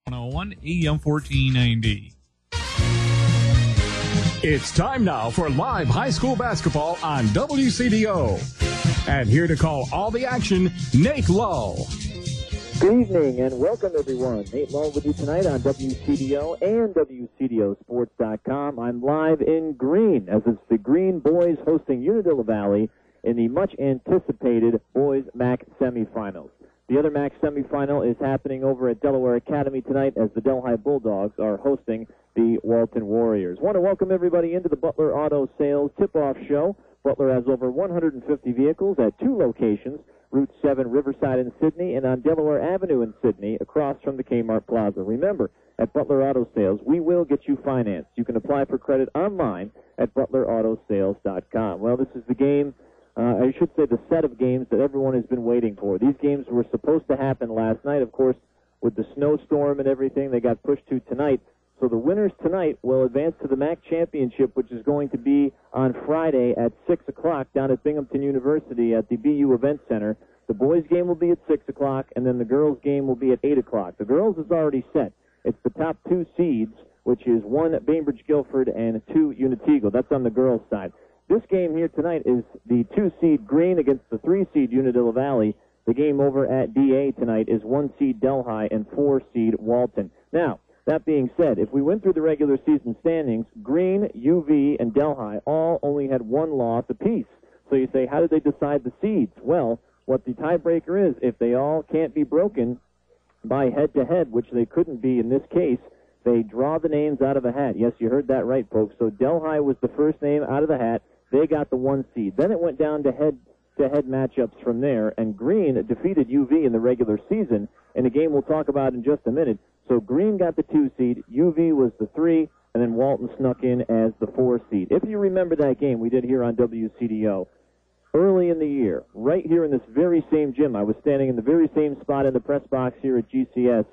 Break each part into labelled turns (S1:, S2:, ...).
S1: 101 AM 1490.
S2: It's time now for live high school basketball on WCDO. And here to call all the action, Nate Lull.
S3: Good evening and welcome everyone. Nate Lull with you tonight on WCDO and WCDOsports.com. I'm live in Green as it's the Green boys hosting Unadilla Valley in the much anticipated boys MAC semifinals. The other MAC semifinal is happening over at Delaware Academy tonight as the Delhi Bulldogs are hosting the Walton Warriors. Want to welcome everybody into the Butler Auto Sales Tip-Off Show. Butler has over 150 vehicles at two locations, Route 7 Riverside in Sydney and on Delaware Avenue in Sydney across from the Kmart Plaza. Remember, at Butler Auto Sales, we will get you financed. You can apply for credit online at butleраutosales.com. Well, this is the game. I should say the set of games that everyone has been waiting for. These games were supposed to happen last night. Of course, with the snowstorm and everything, they got pushed to tonight. So the winners tonight will advance to the MAC Championship, which is going to be on Friday at 6 o'clock down at Binghamton University at the BU Event Center. The boys' game will be at 6 o'clock, and then the girls' game will be at 8 o'clock. The girls is already set. It's the top two seeds, which is 1 Bainbridge Guilford and 2 Unantigo. That's on the girls' side. This game here tonight is the 2-seed Green against the 3-seed Unadilla Valley. The game over at DA tonight is 1-seed Delhi and 4-seed Walton. Now, that being said, if we went through the regular season standings, Green, UV, and Delhi all only had one loss apiece. So you say, how did they decide the seeds? Well, what the tiebreaker is, if they all can't be broken by head-to-head, which they couldn't be in this case, they draw the names out of a hat. Yes, you heard that right, folks. So Delhi was the first name out of the hat. They got the 1 seed. Then it went down to head-to-head matchups from there, and Green defeated UV in the regular season in a game we'll talk about in just a minute. So Green got the 2 seed, UV was the 3, and then Walton snuck in as the 4 seed. If you remember that game we did here on WCDO, early in the year, right here in this very same gym, I was standing in the very same spot in the press box here at GCS,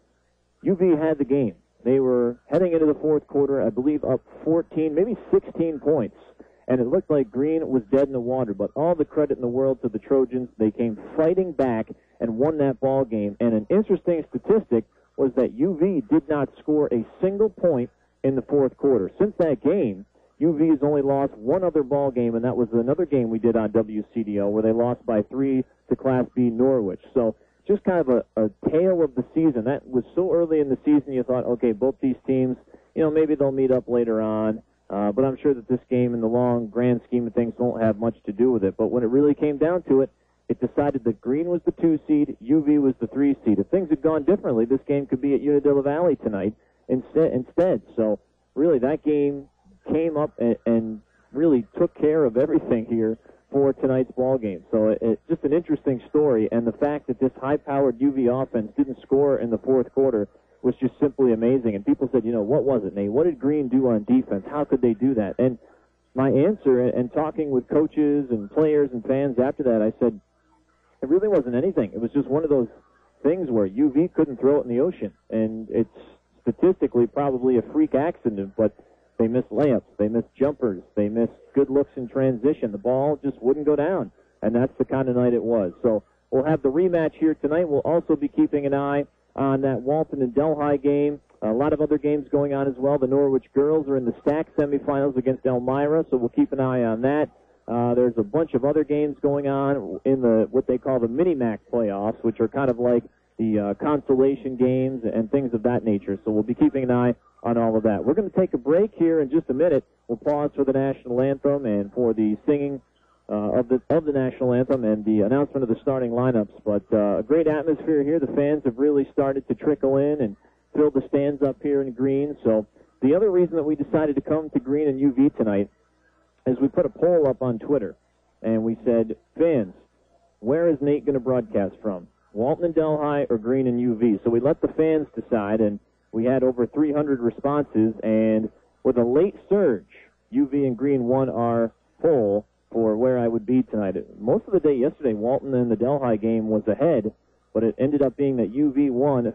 S3: UV had the game. They were heading into the fourth quarter, I believe up 14, maybe 16 points. And it looked like Green was dead in the water, but all the credit in the world to the Trojans. They came fighting back and won that ball game. And an interesting statistic was that UV did not score a single point in the fourth quarter. Since that game, UV has only lost one other ball game, and that was another game we did on WCDO where they lost by 3 to Class B Norwich. So just kind of a tale of the season. That was so early in the season you thought, okay, both these teams, maybe they'll meet up later on. But I'm sure that this game in the long, grand scheme of things won't have much to do with it. But when it really came down to it, it decided that Green was the 2 seed, UV was the 3 seed. If things had gone differently, this game could be at Unadilla Valley tonight instead. So really that game came up and really took care of everything here for tonight's ball game. So it's just an interesting story. And the fact that this high-powered UV offense didn't score in the fourth quarter was just simply amazing. And people said, what was it, Nate? What did Green do on defense? How could they do that? And my answer, and talking with coaches and players and fans after that, I said, it really wasn't anything. It was just one of those things where UV couldn't throw it in the ocean. And it's statistically probably a freak accident, but they missed layups, they missed jumpers, they missed good looks in transition. The ball just wouldn't go down. And that's the kind of night it was. So we'll have the rematch here tonight. We'll also be keeping an eye on that Walton and Delhi game. A lot of other games going on as well. The Norwich girls are in the stack semifinals against Elmira, so we'll keep an eye on that. There's a bunch of other games going on in what they call the mini-MAC playoffs, which are kind of like the consolation games and things of that nature. So we'll be keeping an eye on all of that. We're going to take a break here in just a minute. We'll pause for the national anthem and for the singing of the national anthem and the announcement of the starting lineups. But a great atmosphere here. The fans have really started to trickle in and fill the stands up here in Green. So the other reason that we decided to come to Green and UV tonight is we put a poll up on Twitter, and we said, fans, where is Nate going to broadcast from? Walton and Delhi or Green and UV? So we let the fans decide, and we had over 300 responses, and with a late surge, UV and Green won our poll for where I would be tonight. Most of the day yesterday, Walton and the Delhi game was ahead, but it ended up being that UV won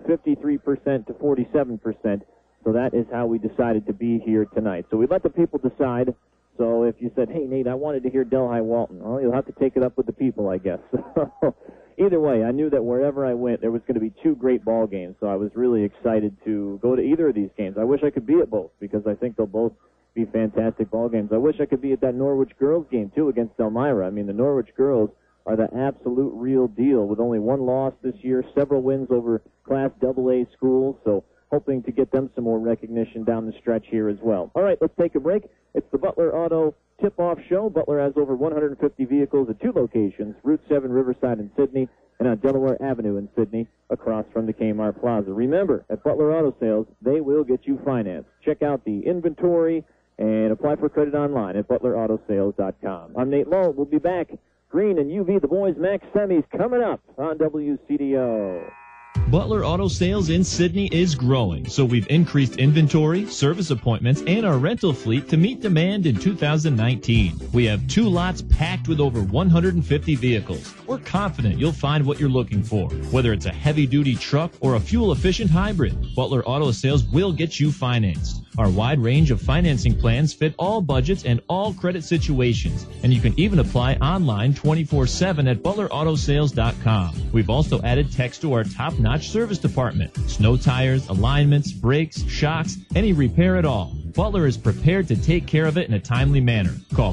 S3: 53% to 47%. So that is how we decided to be here tonight. So we let the people decide. So if you said, hey, Nate, I wanted to hear Delhi Walton, well, you'll have to take it up with the people, I guess. Either way, I knew that wherever I went, there was going to be two great ball games, so I was really excited to go to either of these games. I wish I could be at both, because I think they'll both be fantastic ball games. I wish I could be at that Norwich girls game, too, against Elmira. I mean, the Norwich girls are the absolute real deal, with only one loss this year, several wins over Class AA schools, so hoping to get them some more recognition down the stretch here as well. All right, let's take a break. It's the Butler Auto Tip-Off Show. Butler has over 150 vehicles at two locations, Route 7 Riverside in Sydney and on Delaware Avenue in Sydney, across from the Kmart Plaza. Remember, at Butler Auto Sales, they will get you financed. Check out the inventory and apply for credit online at ButlerAutoSales.com. I'm Nate Lowe. We'll be back. Green and UV, the boys' MAC semis coming up on WCDO.
S4: Butler Auto Sales in Sydney is growing, so we've increased inventory, service appointments, and our rental fleet to meet demand in 2019. We have 2 lots packed with over 150 vehicles. We're confident you'll find what you're looking for. Whether it's a heavy-duty truck or a fuel-efficient hybrid, Butler Auto Sales will get you financed. Our wide range of financing plans fit all budgets and all credit situations, and you can even apply online 24/7 at ButlerAutoSales.com. We've also added techs to our top-notch service department. Snow tires, alignments, brakes, shocks, any repair at all. Butler is prepared to take care of it in a timely manner. Call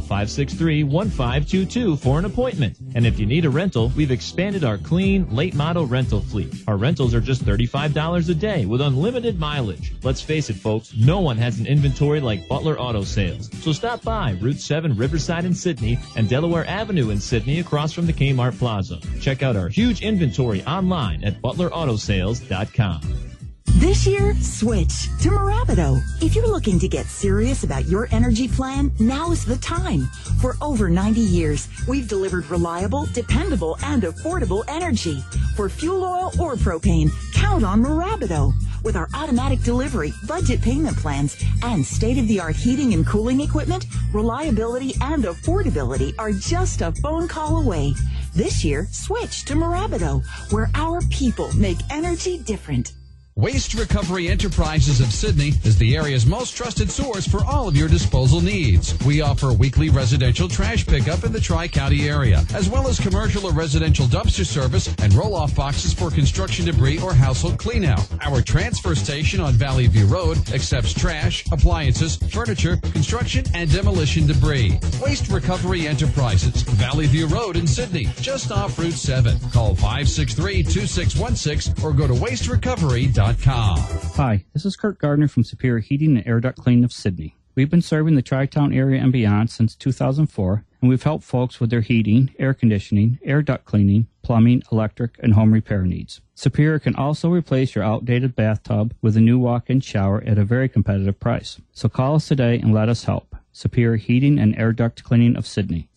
S4: 563-1522 for an appointment. And if you need a rental, we've expanded our clean, late-model rental fleet. Our rentals are just $35 a day with unlimited mileage. Let's face it, folks, no one has an inventory like Butler Auto Sales. So stop by Route 7 Riverside in Sydney and Delaware Avenue in Sydney across from the Kmart Plaza. Check out our huge inventory online at ButlerAutoSales.com.
S5: This year, switch to Marabido. If you're looking to get serious about your energy plan, now is the time. For over 90 years, we've delivered reliable, dependable, and affordable energy. For fuel oil or propane, count on Marabido. With our automatic delivery, budget payment plans, and state-of-the-art heating and cooling equipment, reliability and affordability are just a phone call away. This year, switch to Marabido, where our people make energy different.
S6: Waste Recovery Enterprises of Sydney is the area's most trusted source for all of your disposal needs. We offer weekly residential trash pickup in the Tri-County area, as well as commercial or residential dumpster service and roll-off boxes for construction debris or household cleanout. Our transfer station on Valley View Road accepts trash, appliances, furniture, construction, and demolition debris. Waste Recovery Enterprises, Valley View Road in Sydney, just off Route 7. Call 563-2616 or go to wasterecovery.com.
S7: Hi, this is Kurt Gardner from Superior Heating and Air Duct Cleaning of Sydney. We've been serving the Tri-Town area and beyond since 2004, and we've helped folks with their heating, air conditioning, air duct cleaning, plumbing, electric, and home repair needs. Superior can also replace your outdated bathtub with a new walk-in shower at a very competitive price. So call us today and let us help. Superior Heating and Air Duct Cleaning of Sydney,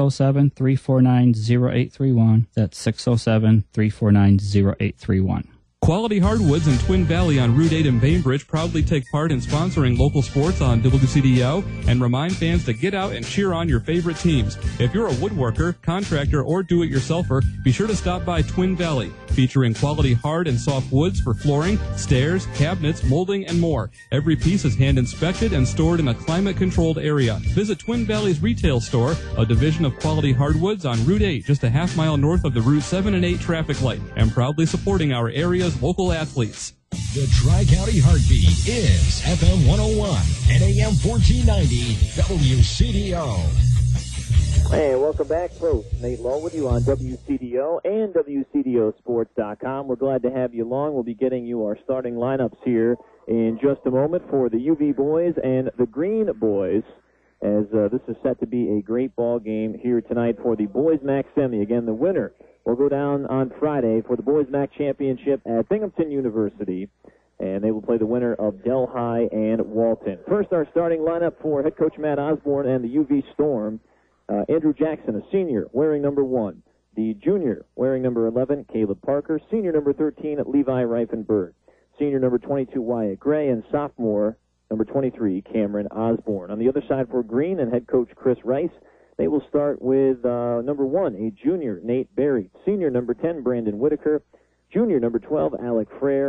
S7: 607-349-0831. That's 607-349-0831.
S8: Quality Hardwoods in Twin Valley on Route 8 in Bainbridge proudly take part in sponsoring local sports on WCDO and remind fans to get out and cheer on your favorite teams. If you're a woodworker, contractor, or do-it-yourselfer, be sure to stop by Twin Valley, featuring quality hard and soft woods for flooring, stairs, cabinets, molding, and more. Every piece is hand-inspected and stored in a climate-controlled area. Visit Twin Valley's retail store, a division of Quality Hardwoods on Route 8, just a half-mile north of the Route 7 and 8 traffic light, and proudly supporting our area's local athletes.
S9: The Tri-County Heartbeat is FM 101 and AM 1490 WCDO.
S3: Hey, welcome back, folks. Nate Lowe with you on WCDO and WCDOsports.com. We're glad to have you along. We'll be getting you our starting lineups here in just a moment for the UV boys and the Green boys, as this is set to be a great ball game here tonight for the boys MAC semi. Again, the winner will go down on Friday for the boys MAC championship at Binghamton University, and they will play the winner of Delhi and Walton. First, our starting lineup for head coach Matt Osborne and the UV Storm. Andrew Jackson, a senior, wearing number 1. The junior, wearing number 11, Caleb Parker. Senior number 13, Levi Reifenberg. Senior number 22, Wyatt Gray. And sophomore, number 23, Cameron Osborne. On the other side for Green and head coach Chris Rice, they will start with number 1, a junior, Nate Berry. Senior number 10, Brandon Whitaker. Junior number 12, Alec Frere.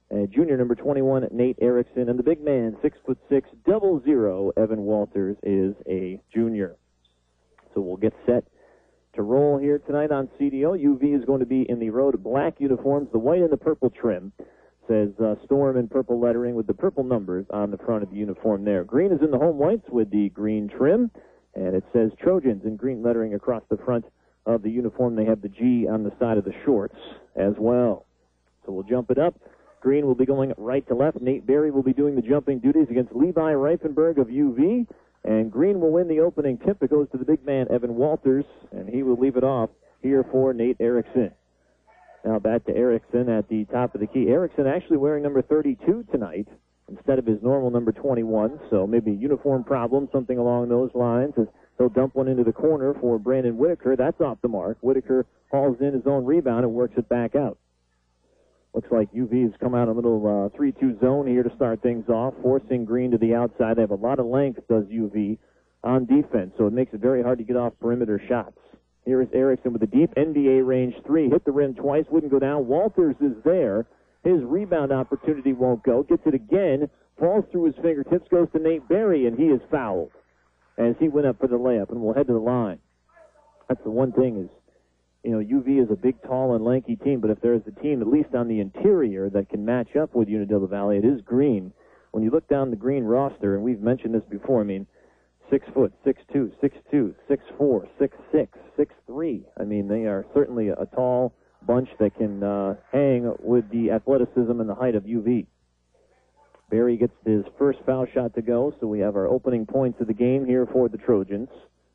S3: Junior number 21, Nate Erickson, and the big man, 6'6", 00, Evan Walters, is a junior. So we'll get set to roll here tonight on CDO. UV is going to be in the road black uniforms, the white and the purple trim. Says Storm in purple lettering with the purple numbers on the front of the uniform there. Green is in the home whites with the green trim, and it says Trojans in green lettering across the front of the uniform. They have the G on the side of the shorts as well. So we'll jump it up. Green will be going right to left. Nate Berry will be doing the jumping duties against Levi Reifenberg of UV. And Green will win the opening tip. It goes to the big man, Evan Walters, and he will leave it off here for Nate Erickson. Now back to Erickson at the top of the key. Erickson actually wearing number 32 tonight instead of his normal number 21, so maybe a uniform problem, something along those lines. As he'll dump one into the corner for Brandon Whitaker. That's off the mark. Whitaker hauls in his own rebound and works it back out. Looks like UV has come out a little 3-2 zone here to start things off, forcing Green to the outside. They have a lot of length, does UV, on defense, so it makes it very hard to get off perimeter shots. Here is Erickson with a deep NBA range three. Hit the rim twice, wouldn't go down. Walters is there. His rebound opportunity won't go. Gets it again, falls through his fingertips, goes to Nate Berry, and he is fouled as he went up for the layup, and will head to the line. That's the one thing is, you know, UV is a big, tall, and lanky team, but if there's a team, at least on the interior, that can match up with Unadilla Valley, it is Green. When you look down the Green roster, and we've mentioned this before, I mean, 6 foot, 6'2", 6'2", 6'4", 6'6", 6'3". I mean, they are certainly a tall bunch that can hang with the athleticism and the height of UV. Berry gets his first foul shot to go, so we have our opening points of the game here for the Trojans.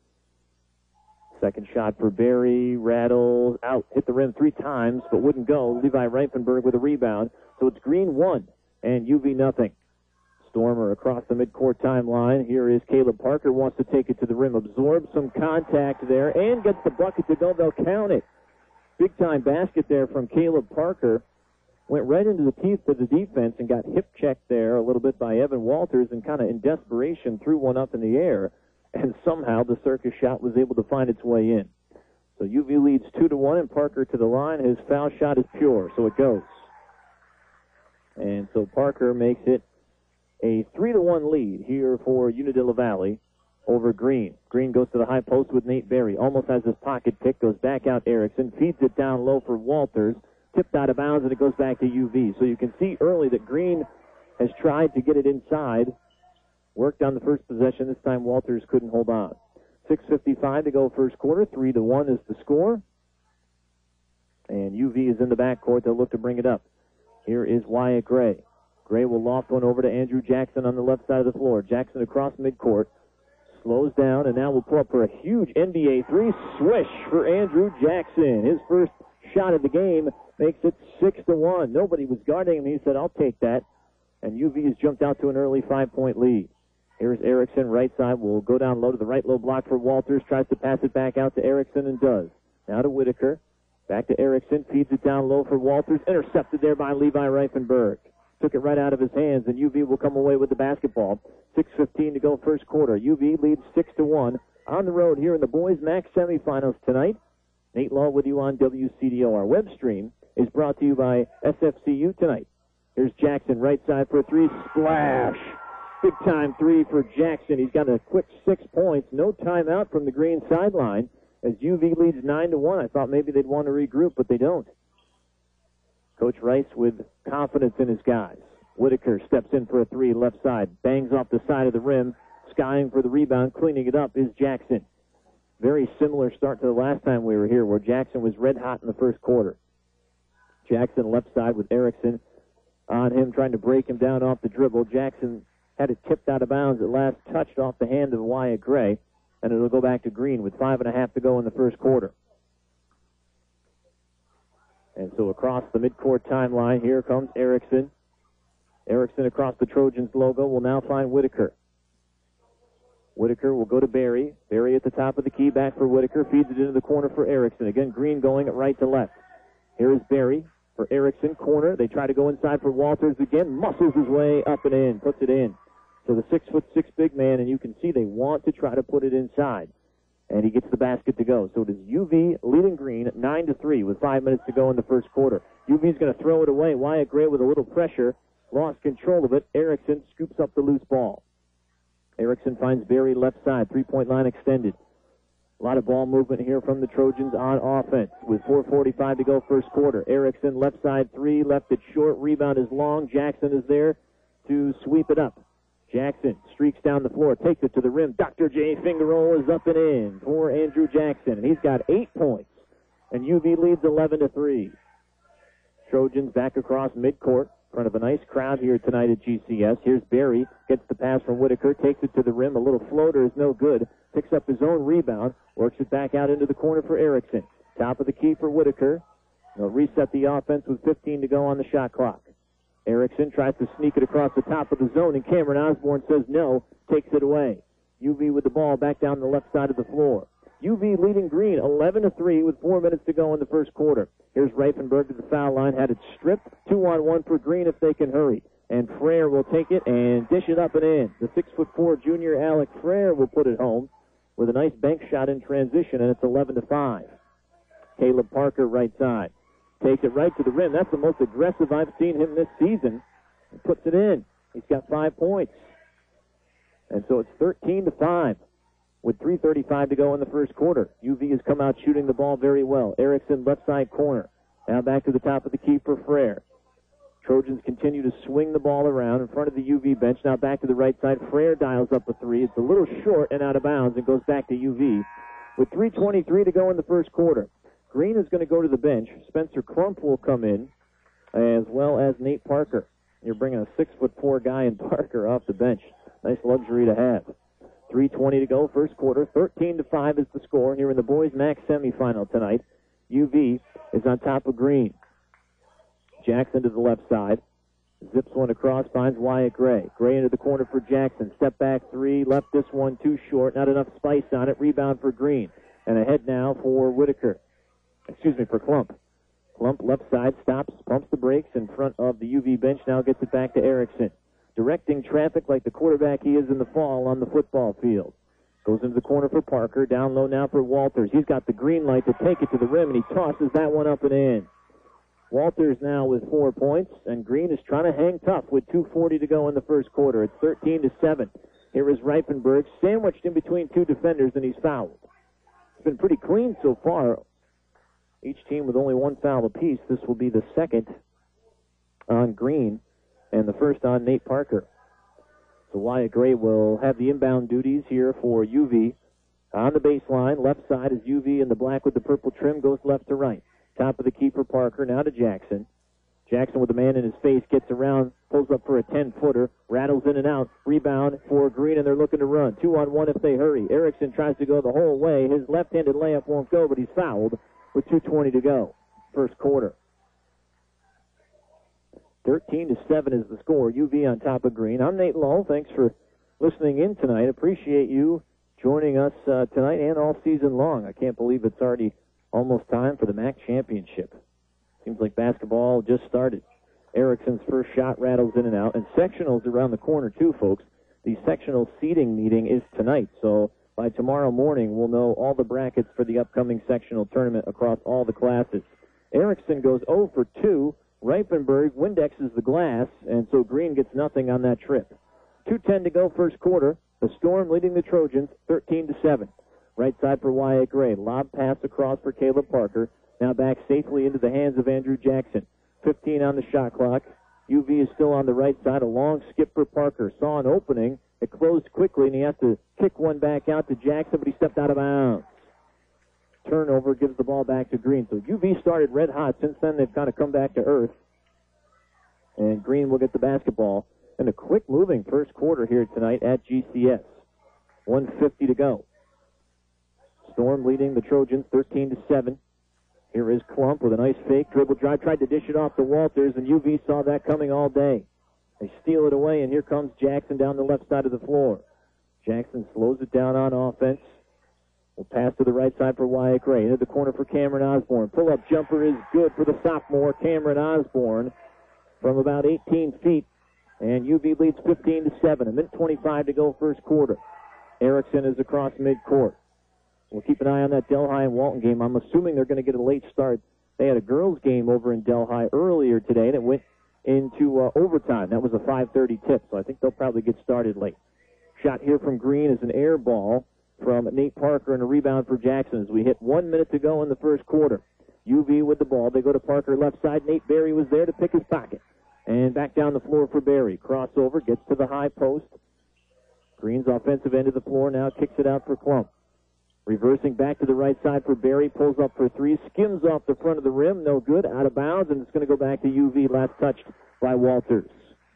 S3: Second shot for Berry, rattles, out, hit the rim 3 times, but wouldn't go. Levi Reifenberg with a rebound. So it's Green 1 and UV nothing. Stormer across the midcourt timeline. Here is Caleb Parker, wants to take it to the rim, absorbs some contact there, and gets the bucket to go. They'll count it. Big-time basket there from Caleb Parker. Went right into the teeth of the defense and got hip-checked there a little bit by Evan Walters, and kind of in desperation threw one up in the air. And somehow the circus shot was able to find its way in. So UV leads 2-1, and Parker to the line. His foul shot is pure, so it goes. And so Parker makes it a 3-1 lead here for Unadilla Valley over Green. Green goes to the high post with Nate Berry. Almost has his pocket pick, goes back out Erickson, feeds it down low for Walters, tipped out of bounds, and it goes back to UV. So you can see early that Green has tried to get it inside. Worked on the first possession. This time Walters couldn't hold on. 6:55 to go first quarter. 3-1 is the score. And UV is in the backcourt. They'll look to bring it up. Here is Wyatt Gray. Gray will loft one over to Andrew Jackson on the left side of the floor. Jackson across midcourt. Slows down and now will pull up for a huge NBA three. Swish for Andrew Jackson. His first shot of the game makes it 6-1. Nobody was guarding him. He said, I'll take that. And UV has jumped out to an early 5-point lead. Here's Erickson, right side, will go down low to the right low block for Walters, tries to pass it back out to Erickson and does. Now to Whitaker, back to Erickson, feeds it down low for Walters, intercepted there by Levi Reifenberg. Took it right out of his hands, and UV will come away with the basketball. 6:15 to go first quarter. UV leads 6-1 on the road here in the boys' MAC semifinals tonight. Nate Law with you on WCDO. Our web stream is brought to you by SFCU tonight. Here's Jackson, right side for a three, splash. Big-time three for Jackson. He's got a quick 6 points. No timeout from the Green sideline as UV leads 9-1. I thought maybe they'd want to regroup, but they don't. Coach Rice with confidence in his guys. Whitaker steps in for a three, left side. Bangs off the side of the rim. Skying for the rebound. Cleaning it up is Jackson. Very similar start to the last time we were here where Jackson was red hot in the first quarter. Jackson left side with Erickson on him, trying to break him down off the dribble. Jackson had it tipped out of bounds. At last touched off the hand of Wyatt Gray, and it'll go back to Green with 5.5 to go in the first quarter. And so across the midcourt timeline, here comes Erickson. Erickson across the Trojans logo will now find Whitaker. Whitaker will go to Berry. Berry at the top of the key, back for Whitaker. Feeds it into the corner for Erickson. Again, Green going right to left. Here is Berry for Erickson, corner. They try to go inside for Walters again. Muscles his way up and in, puts it in. So the 6'6" big man, and you can see they want to try to put it inside. and he gets the basket to go. So it is UV leading Green 9-3 with 5 minutes to go in the first quarter. UV's going to throw it away. Wyatt Gray with a little pressure, lost control of it. Erickson scoops up the loose ball. Erickson finds Berry left side, three-point line extended. A lot of ball movement here from the Trojans on offense with 4:45 to go first quarter. Erickson left side three, left it short. Rebound is long. Jackson is there to sweep it up. Jackson streaks down the floor, takes it to the rim. Dr. J finger roll is up and in for Andrew Jackson, and he's got 8 points. And UV leads 11-3. Trojans back across midcourt in front of a nice crowd here tonight at GCS. Here's Berry, gets the pass from Whitaker, takes it to the rim. A little floater is no good. Picks up his own rebound, works it back out into the corner for Erickson. Top of the key for Whitaker. They'll reset the offense with 15 to go on the shot clock. Erickson tries to sneak it across the top of the zone, and Cameron Osborne says no, takes it away. UV with the ball back down the left side of the floor. UV leading Green 11-3 with 4 minutes to go in the first quarter. Here's Reifenberg to the foul line, had it stripped. 2-on-1 for Green if they can hurry. And Frere will take it and dish it up and in. The 6'4" junior Alec Frere will put it home with a nice bank shot in transition, and it's 11-5. Caleb Parker right side. Takes it right to the rim. That's the most aggressive I've seen him this season. He puts it in. He's got 5 points. And so it's 13-5 with 3:35 to go in the first quarter. UV has come out shooting the ball very well. Erickson left side corner. Now back to the top of the key for Frere. Trojans continue to swing the ball around in front of the UV bench. Now back to the right side. Frere dials up a three. It's a little short and out of bounds. It goes back to UV with 3:23 to go in the first quarter. Green is going to go to the bench. Spencer Crump will come in, as well as Nate Parker. You're bringing a 6'4" guy in Parker off the bench. Nice luxury to have. 3:20 to go, first quarter. 13-5 is the score here in the boys' MAC semifinal tonight. UV is on top of Green. Jackson to the left side. Zips one across, finds Wyatt Gray. Gray into the corner for Jackson. Step back three, left this one too short. Not enough spice on it. Rebound for Green. And ahead now for Whitaker. For Klump. Klump left side, stops, pumps the brakes in front of the UV bench. Now gets it back to Erickson. Directing traffic like the quarterback he is in the fall on the football field. Goes into the corner for Parker. Down low now for Walters. He's got the green light to take it to the rim, and he tosses that one up and in. Walters now with 4 points, and Green is trying to hang tough with 2:40 to go in the first quarter. It's 13-7. Here is Reifenberg, sandwiched in between two defenders, and he's fouled. It's been pretty clean so far. Each team with only one foul apiece. This will be the second on Green and the first on Nate Parker. So Wyatt Gray will have the inbound duties here for UV. On the baseline, left side is UV in the black with the purple trim, goes left to right. Top of the key for Parker, now to Jackson. Jackson with the man in his face, gets around, pulls up for a 10-footer, rattles in and out. Rebound for Green, and they're looking to run. 2-on-1 if they hurry. Erickson tries to go the whole way. His left-handed layup won't go, but he's fouled with 2:20 to go. First quarter. 13-7 is the score. UV on top of Green. I'm Nate Lull. Thanks for listening in tonight. Appreciate you joining us tonight and all season long. I can't believe it's already almost time for the MAC championship. Seems like basketball just started. Erickson's first shot rattles in and out. And sectionals around the corner too, folks. The sectional seeding meeting is tonight. So by tomorrow morning, we'll know all the brackets for the upcoming sectional tournament across all the classes. Erickson goes 0 for 2. Reifenberg Windexes the glass, and so Green gets nothing on that trip. 2:10 to go first quarter. The Storm leading the Trojans 13-7. Right side for Wyatt Gray. Lob pass across for Caleb Parker. Now back safely into the hands of Andrew Jackson. 15 on the shot clock. UV is still on the right side. A long skip for Parker. Saw an opening. It closed quickly, and he has to kick one back out to Jackson, but he stepped out of bounds. Turnover gives the ball back to Green. So UV started red hot. Since then, they've kind of come back to earth. And Green will get the basketball. And a quick-moving first quarter here tonight at GCS. 1:50 to go. Storm leading the Trojans 13-7. Here is Klump with a nice fake dribble drive. Tried to dish it off to Walters, and UV saw that coming all day. They steal it away, and here comes Jackson down the left side of the floor. Jackson slows it down on offense. Will pass to the right side for Wyatt Gray. Into the corner for Cameron Osborne. Pull-up jumper is good for the sophomore, Cameron Osborne, from about 18 feet. And UV leads 15-7. A minute 25 to go first quarter. Erickson is across midcourt. we'll keep an eye on that Delhi and Walton game. I'm assuming they're going to get a late start. They had a girls' game over in Delhi earlier today, and it went into overtime. That was a 5:30 tip, so I think they'll probably get started late. Shot here from Green is an air ball from Nate Parker and a rebound for Jackson as we hit 1 minute to go in the first quarter. UV with the ball. They go to Parker left side. Nate Berry was there to pick his pocket. And back down the floor for Berry. Crossover, gets to the high post. Green's offensive end of the floor now kicks it out for Klump. Reversing back to the right side for Berry. Pulls up for three. Skims off the front of the rim. No good. Out of bounds. And it's going to go back to UV. Last touched by Walters.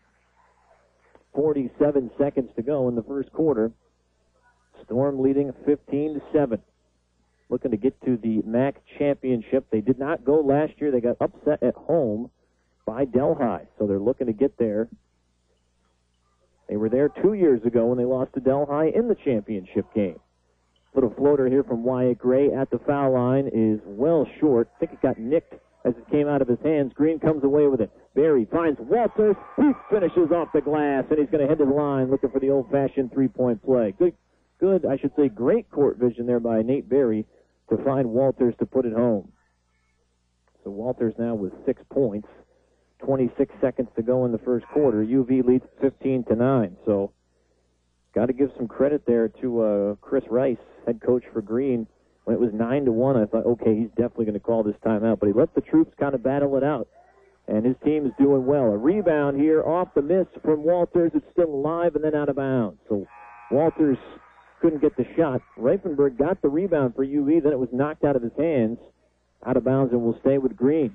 S3: 47 seconds to go in the first quarter. Storm leading 15-7. Looking to get to the MAC championship. They did not go last year. They got upset at home by Delhi. So they're looking to get there. They were there 2 years ago when they lost to Delhi in the championship game. Little floater here from Wyatt Gray at the foul line is well short. I think it got nicked as it came out of his hands. Green comes away with it. Berry finds Walters. He finishes off the glass, and he's going to head to the line looking for the old-fashioned three-point play. Good, I should say great court vision there by Nate Berry to find Walters to put it home. So Walters now with 6 points. 26 seconds to go in the first quarter. UV leads 15-9. So got to give some credit there to Chris Rice, head coach for Green. When it was 9-1, I thought, okay, he's definitely going to call this timeout. But he let the troops kind of battle it out. And his team is doing well. A rebound here off the miss from Walters. It's still alive and then out of bounds. So Walters couldn't get the shot. Reifenberg got the rebound for UV. Then it was knocked out of his hands. Out of bounds and will stay with Green.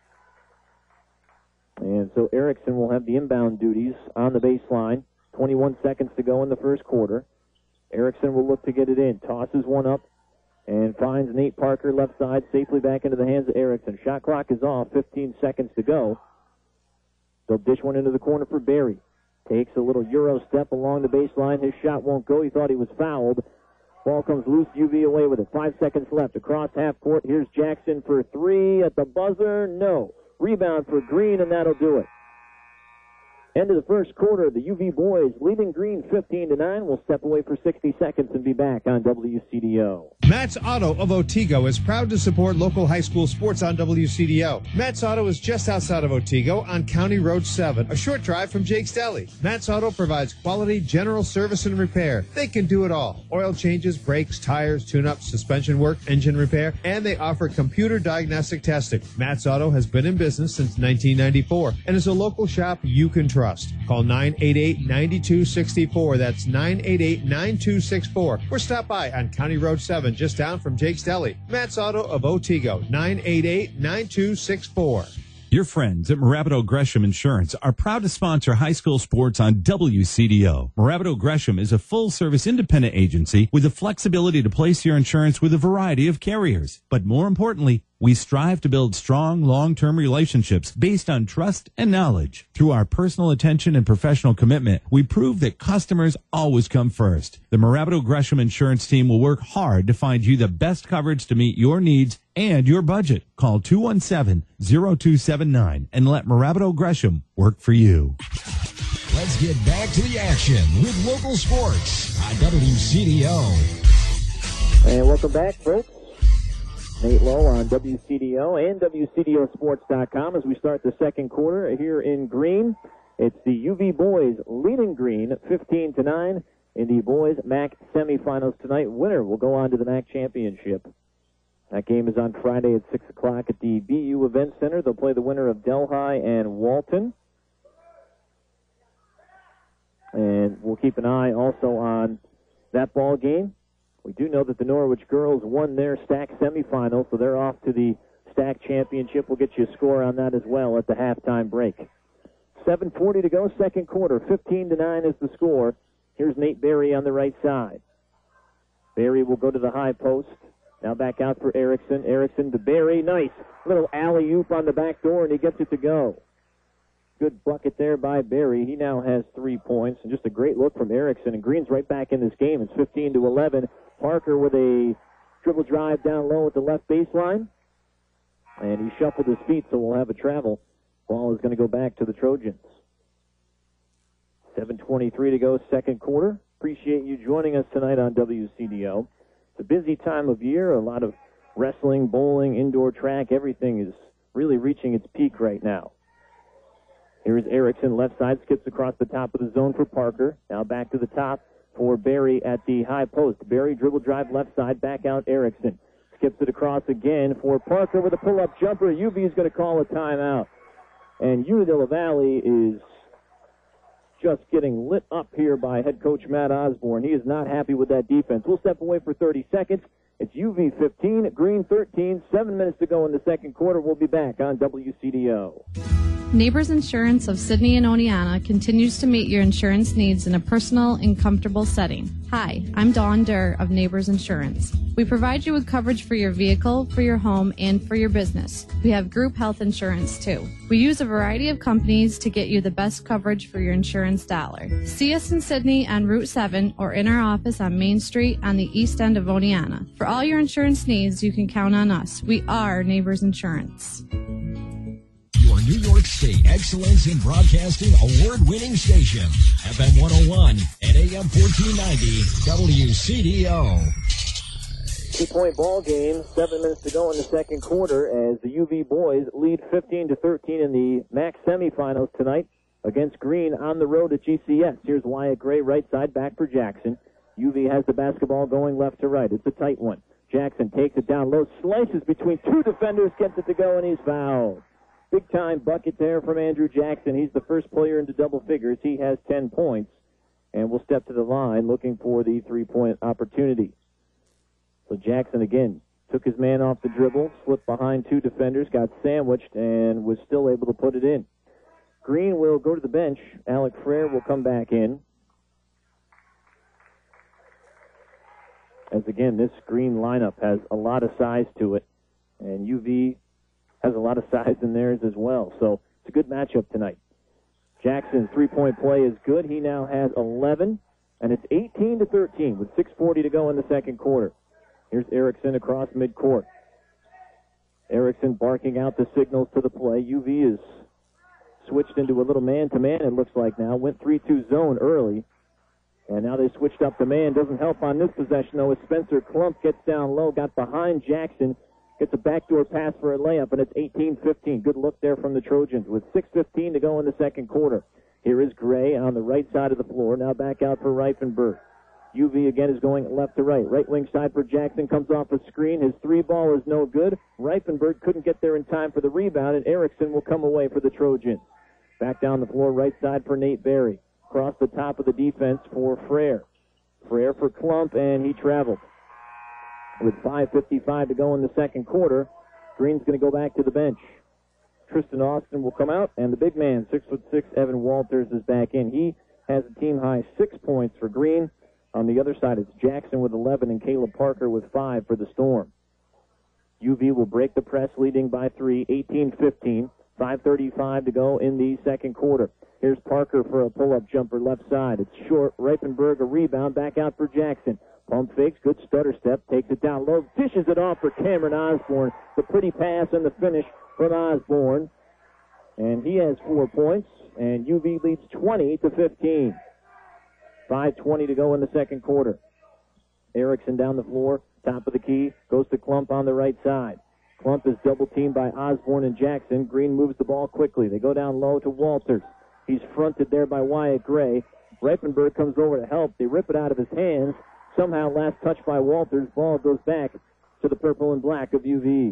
S3: And so Erickson will have the inbound duties on the baseline. 21 seconds to go in the first quarter. Erickson will look to get it in. Tosses one up and finds Nate Parker left side safely back into the hands of Erickson. Shot clock is off. 15 seconds to go. They'll dish one into the corner for Berry. Takes a little Euro step along the baseline. His shot won't go. He thought he was fouled. Ball comes loose. UV away with it. 5 seconds left. Across half court. Here's Jackson for three at the buzzer. No. Rebound for Green, and that'll do it. End of the first quarter, the UV boys leading Green 15-9. We'll step away for 60 seconds and be back on WCDO.
S10: Matt's Auto of Otsego is proud to support local high school sports on WCDO. Matt's Auto is just outside of Otsego on County Road 7, a short drive from Jake's Deli. Matt's Auto provides quality general service and repair. They can do it all. Oil changes, brakes, tires, tune-ups, suspension work, engine repair, and they offer computer diagnostic testing. Matt's Auto has been in business since 1994 and is a local shop you can trust. Call 988-9264. That's 988-9264. Or stop by on County Road 7, just down from Jake's Deli. Matt's Auto of Otsego, 988-9264.
S11: Your friends at Morabito Gresham Insurance are proud to sponsor high school sports on WCDO. Morabito Gresham is a full-service independent agency with the flexibility to place your insurance with a variety of carriers. But more importantly, we strive to build strong, long-term relationships based on trust and knowledge. Through our personal attention and professional commitment, we prove that customers always come first. The Morabito Gresham Insurance team will work hard to find you the best coverage to meet your needs and your budget. Call 217-0279 and let Morabito Gresham work for you.
S9: Let's get back to the action with local sports on WCDO.
S3: And welcome back, folks. Nate Lowe on WCDO and WCDOsports.com as we start the second quarter here in Green. It's the UV boys leading Green 15-9 in the boys MAC semifinals tonight. Winner will go on to the MAC championship. That game is on Friday at 6 o'clock at the BU Event Center. They'll play the winner of Delhi and Walton. And we'll keep an eye also on that ball game. We do know that the Norwich girls won their STAC semifinal, so they're off to the STAC championship. We'll get you a score on that as well at the halftime break. 7:40 to go, second quarter. 15-9 is the score. Here's Nate Berry on the right side. Berry will go to the high post. Now back out for Erickson. Erickson to Berry. Nice. Little alley-oop on the back door, and he gets it to go. Good bucket there by Berry. He now has 3 points. And just a great look from Erickson. And Green's right back in this game. It's 15-11. Parker with a dribble drive down low at the left baseline. And he shuffled his feet, so we'll have a travel. Ball is going to go back to the Trojans. 7:23 to go, second quarter. Appreciate you joining us tonight on WCDO. It's a busy time of year. A lot of wrestling, bowling, indoor track. Everything is really reaching its peak right now. Here's Erickson, left side, skips across the top of the zone for Parker. Now back to the top for Barry at the high post. Barry dribble drive left side, back out Erickson. Skips it across again for Parker with a pull-up jumper. UV is going to call a timeout. And Unadilla Valley is just getting lit up here by head coach Matt Osborne. He is not happy with that defense. We'll step away for 30 seconds. It's UV 15, Green 13, 7 minutes to go in the second quarter. We'll be back on WCDO.
S12: Neighbors Insurance of Sidney and Oneonta continues to meet your insurance needs in a personal and comfortable setting. Hi, I'm Dawn Durr of Neighbors Insurance. We provide you with coverage for your vehicle, for your home, and for your business. We have group health insurance too. We use a variety of companies to get you the best coverage for your insurance dollar. See us in Sidney on Route 7 or in our office on Main Street on the east end of Oneonta. For all your insurance needs, you can count on us. We are Neighbors Insurance.
S9: Your New York State Excellence in Broadcasting award-winning station, FM 101 and AM 1490, WCDO.
S3: 2-point ball game, 7 minutes to go in the second quarter as the UV boys lead 15-13 in the MAC semifinals tonight against Green on the road at GCS. Here's Wyatt Gray, right side, back for Jackson. UV has the basketball going left to right. It's a tight one. Jackson takes it down low, slices between two defenders, gets it to go, and he's fouled. Big-time bucket there from Andrew Jackson. He's the first player into double figures. He has 10 points, and will step to the line looking for the three-point opportunity. So Jackson, again, took his man off the dribble, slipped behind two defenders, got sandwiched, and was still able to put it in. Green will go to the bench. Alec Frere will come back in. As, again, this Green lineup has a lot of size to it, and UV has a lot of size in theirs as well. So it's a good matchup tonight. Jackson's three-point play is good. He now has 11, and it's 18-13 with 6:40 to go in the second quarter. Here's Erickson across midcourt. Erickson barking out the signals to the play. UV is switched into a little man-to-man, it looks like now. Went 3-2 zone early, and now they switched up to man. Doesn't help on this possession, though, as Spencer Klump gets down low, got behind Jackson, gets a backdoor pass for a layup, and it's 18-15. Good look there from the Trojans with 6:15 to go in the second quarter. Here is Gray on the right side of the floor. Now back out for Reifenberg. UV again is going left to right. Right wing side for Jackson, comes off a screen. His three ball is no good. Reifenberg couldn't get there in time for the rebound, and Erickson will come away for the Trojans. Back down the floor, right side for Nate Berry. Across the top of the defense for Frere. Frere for Klump, and he traveled. With 5:55 to go in the second quarter, Green's going to go back to the bench. Tristan Austin will come out, and the big man, 6'6", Evan Walters, is back in. He has a team-high 6 points for Green. On the other side, it's Jackson with 11 and Caleb Parker with 5 for the Storm. UV will break the press, leading by 3, 18-15. 5:35 to go in the second quarter. Here's Parker for a pull-up jumper left side. It's short. Reifenberg a rebound. Back out for Jackson. Pump fakes. Good stutter step. Takes it down low. Dishes it off for Cameron Osborne. The pretty pass and the finish from Osborne. And he has 4 points. And UV leads 20-15. 5:20 to go in the second quarter. Erickson down the floor. Top of the key. Goes to Klump on the right side. Klump is double-teamed by Osborne and Jackson. Green moves the ball quickly. They go down low to Walters. He's fronted there by Wyatt Gray. Reifenberg comes over to help. They rip it out of his hands. Somehow last touch by Walters. Ball goes back to the purple and black of UV.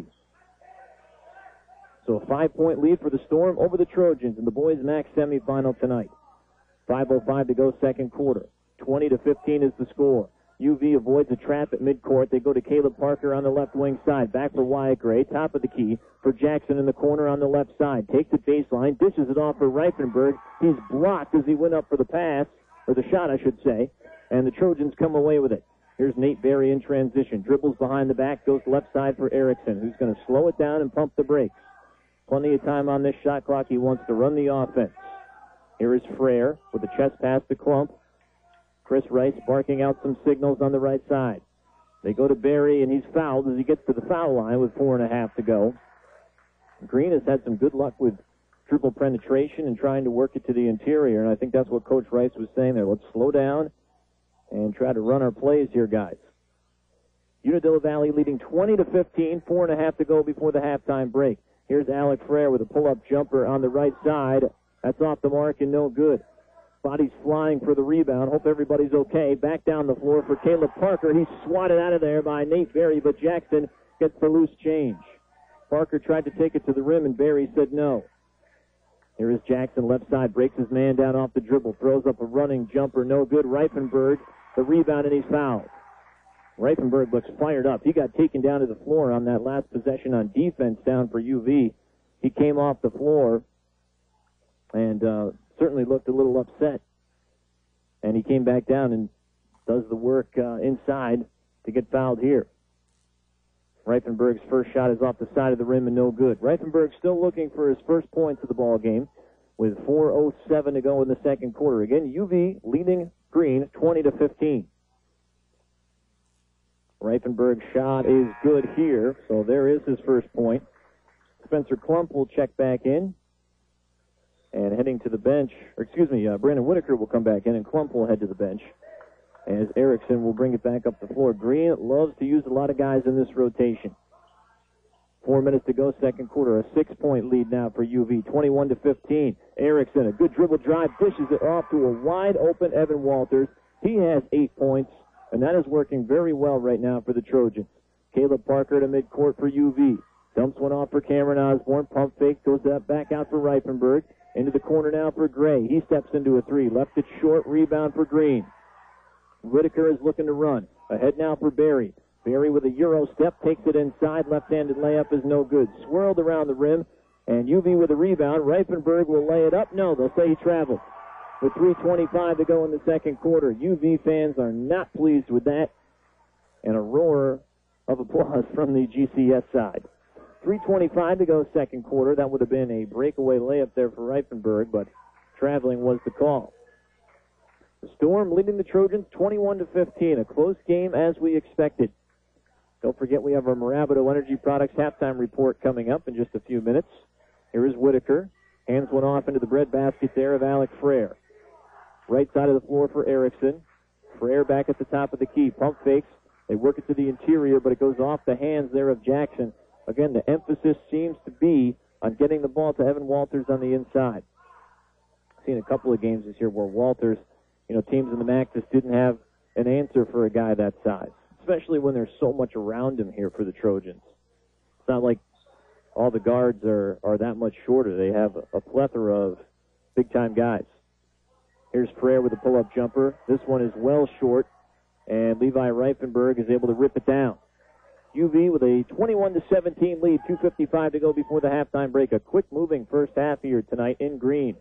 S3: So a 5-point lead for the Storm over the Trojans in the boys' MAC semifinal tonight. 5:05 to go second quarter. 20-15 is the score. UV avoids a trap at midcourt. They go to Caleb Parker on the left wing side. Back for Wyatt Gray. Top of the key for Jackson in the corner on the left side. Takes it baseline. Dishes it off for Reifenberg. He's blocked as he went up for the pass, or the shot, I should say. And the Trojans come away with it. Here's Nate Berry in transition. Dribbles behind the back. Goes left side for Erickson, who's going to slow it down and pump the brakes. Plenty of time on this shot clock. He wants to run the offense. Here is Frere with a chest pass to Klump. Chris Rice barking out some signals on the right side. They go to Berry, and he's fouled as he gets to the foul line with 4.5 to go. Green has had some good luck with triple penetration and trying to work it to the interior, and I think that's what Coach Rice was saying there. Let's slow down and try to run our plays here, guys. Unadilla Valley leading 20-15, 4.5 to go before the halftime break. Here's Alec Frere with a pull-up jumper on the right side. That's off the mark and no good. Body's flying for the rebound. Hope everybody's okay. Back down the floor for Caleb Parker. He's swatted out of there by Nate Berry, but Jackson gets the loose change. Parker tried to take it to the rim, and Berry said no. Here is Jackson, left side, breaks his man down off the dribble, throws up a running jumper, no good. Reifenberg, the rebound, and he's fouled. Reifenberg looks fired up. He got taken down to the floor on that last possession on defense down for UV. He came off the floor and certainly looked a little upset. And he came back down and does the work inside to get fouled here. Reifenberg's first shot is off the side of the rim and no good. Reifenberg still looking for his first points of the ball game with 4:07 to go in the second quarter. Again, UV leading Green 20-15. Reifenberg's shot is good here, so there is his first point. Spencer Klump will check back in. And heading to the bench, Brandon Whitaker will come back in, and Klump will head to the bench as Erickson will bring it back up the floor. Green loves to use a lot of guys in this rotation. 4 minutes to go, second quarter. A 6-point lead now for UV, 21-15. Erickson, a good dribble drive, dishes it off to a wide-open Evan Walters. He has 8 points, and that is working very well right now for the Trojans. Caleb Parker to midcourt for UV. Dumps one off for Cameron Osborne. Pump fake, goes back out for Reifenberg. Into the corner now for Gray. He steps into a three. Left it short. Rebound for Green. Whitaker is looking to run. Ahead now for Berry. Berry with a Euro step. Takes it inside. Left-handed layup is no good. Swirled around the rim. And UV with a rebound. Reifenberg will lay it up. No, they'll say he traveled. With 3:25 to go in the second quarter. UV fans are not pleased with that. And a roar of applause from the GCS side. 3:25 to go second quarter. That would have been a breakaway layup there for Reifenberg, but traveling was the call. The Storm leading the Trojans 21-15. A close game as we expected. Don't forget we have our Mirabito Energy Products halftime report coming up in just a few minutes. Here is Whitaker. Hands one off into the breadbasket there of Alec Frere. Right side of the floor for Erickson. Frere back at the top of the key. Pump fakes. They work it to the interior, but it goes off the hands there of Jackson. Again, the emphasis seems to be on getting the ball to Evan Walters on the inside. I've seen a couple of games this year where Walters, teams in the MAC just didn't have an answer for a guy that size, especially when there's so much around him here for the Trojans. It's not like all the guards are that much shorter. They have a plethora of big-time guys. Here's Frere with a pull-up jumper. This one is well short, and Levi Reifenberg is able to rip it down. UV with a 21-17 lead, 2:55 to go before the halftime break. A quick-moving first half here tonight in Green.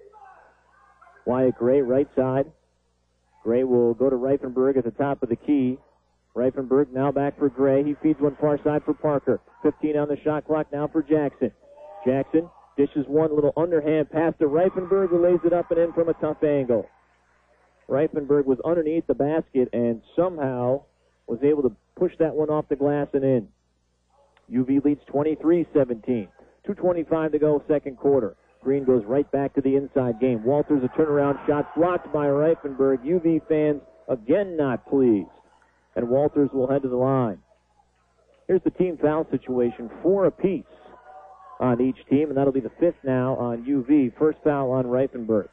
S3: Wyatt Gray, right side. Gray will go to Reifenberg at the top of the key. Reifenberg now back for Gray. He feeds one far side for Parker. 15 on the shot clock now for Jackson. Jackson dishes one little underhand pass to Reifenberg, who lays it up and in from a tough angle. Reifenberg was underneath the basket and somehow was able to push that one off the glass and in. UV leads 23-17. 2:25 to go, second quarter. Green goes right back to the inside game. Walters, a turnaround shot blocked by Reifenberg. UV fans again not pleased. And Walters will head to the line. Here's the team foul situation. 4 apiece on each team, and that'll be the 5th now on UV. First foul on Reifenberg.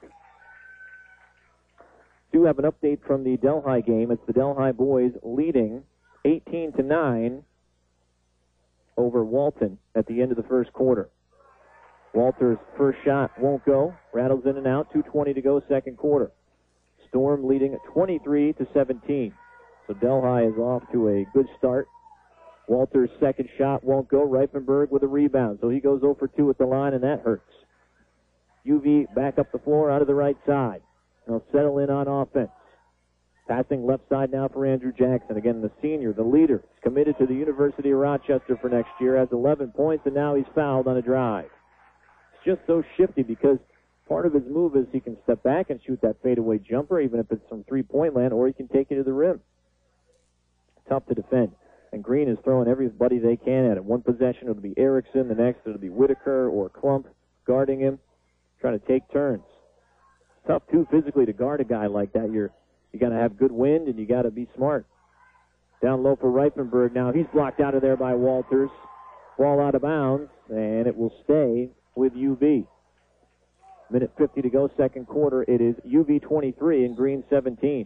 S3: Do have an update from the Delhi game. It's the Delhi boys leading 18-9 over Walton at the end of the first quarter. Walters' first shot won't go. Rattles in and out. 2:20 to go, second quarter. Storm leading 23-17. So Delhi is off to a good start. Walters' second shot won't go. Reifenberg with a rebound. So he goes 0 for 2 at the line, and that hurts. UV back up the floor out of the right side. They'll settle in on offense. Passing left side now for Andrew Jackson. Again, the senior, the leader, is committed to the University of Rochester for next year, has 11 points, and now he's fouled on a drive. It's just so shifty because part of his move is he can step back and shoot that fadeaway jumper, even if it's from three-point land, or he can take it to the rim. Tough to defend. And Green is throwing everybody they can at it. One possession, it'll be Erickson. The next, it'll be Whitaker or Klump guarding him, trying to take turns. Tough, too, physically to guard a guy like that. You got to have good wind, and you got to be smart. Down low for Reifenberg now. He's blocked out of there by Walters. Ball out of bounds, and it will stay with UV. Minute 50 to go, second quarter. It is UV 23 and Green 17.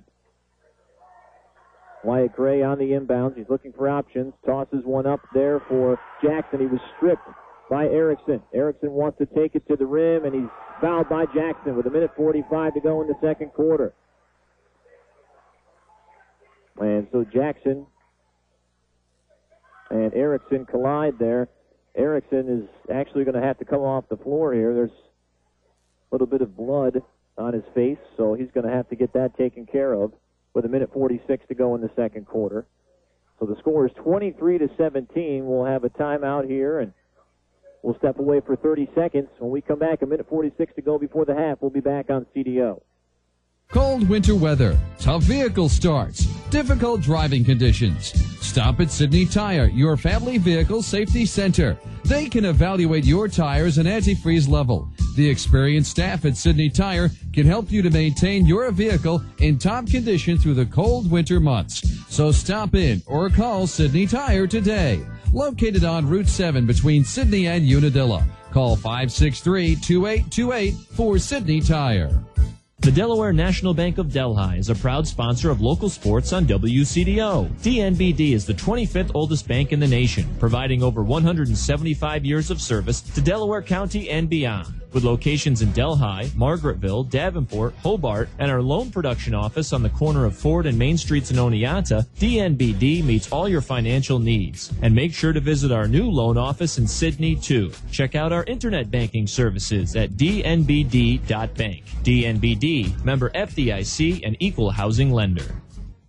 S3: Wyatt Gray on the inbounds. He's looking for options. Tosses one up there for Jackson. He was stripped by Erickson. Erickson wants to take it to the rim, and he's fouled by Jackson with a minute 45 to go in the second quarter. And so Jackson and Erickson collide there. Erickson is actually going to have to come off the floor here. There's a little bit of blood on his face, so he's going to have to get that taken care of with a minute 46 to go in the second quarter. So the score is 23-17. We'll have a timeout here, and we'll step away for 30 seconds. When we come back, a minute 46 to go before the half, we'll be back on CDO.
S6: Cold winter weather, tough vehicle starts, difficult driving conditions. Stop at Sidney Tire, your family vehicle safety center. They can evaluate your tires and antifreeze level. The experienced staff at Sidney Tire can help you to maintain your vehicle in top condition through the cold winter months. So stop in or call Sidney Tire today. Located on Route 7 between Sidney and Unadilla. Call 563-2828 for Sidney Tire.
S4: The Delaware National Bank of Delhi is a proud sponsor of local sports on WCDO. DNBD is the 25th oldest bank in the nation, providing over 175 years of service to Delaware County and beyond. With locations in Delhi, Margaretville, Davenport, Hobart, and our loan production office on the corner of Ford and Main Streets in Oneonta, DNBD meets all your financial needs. And make sure to visit our new loan office in Sidney, too. Check out our internet banking services at dnbd.bank. DNBD, member FDIC, and equal housing lender.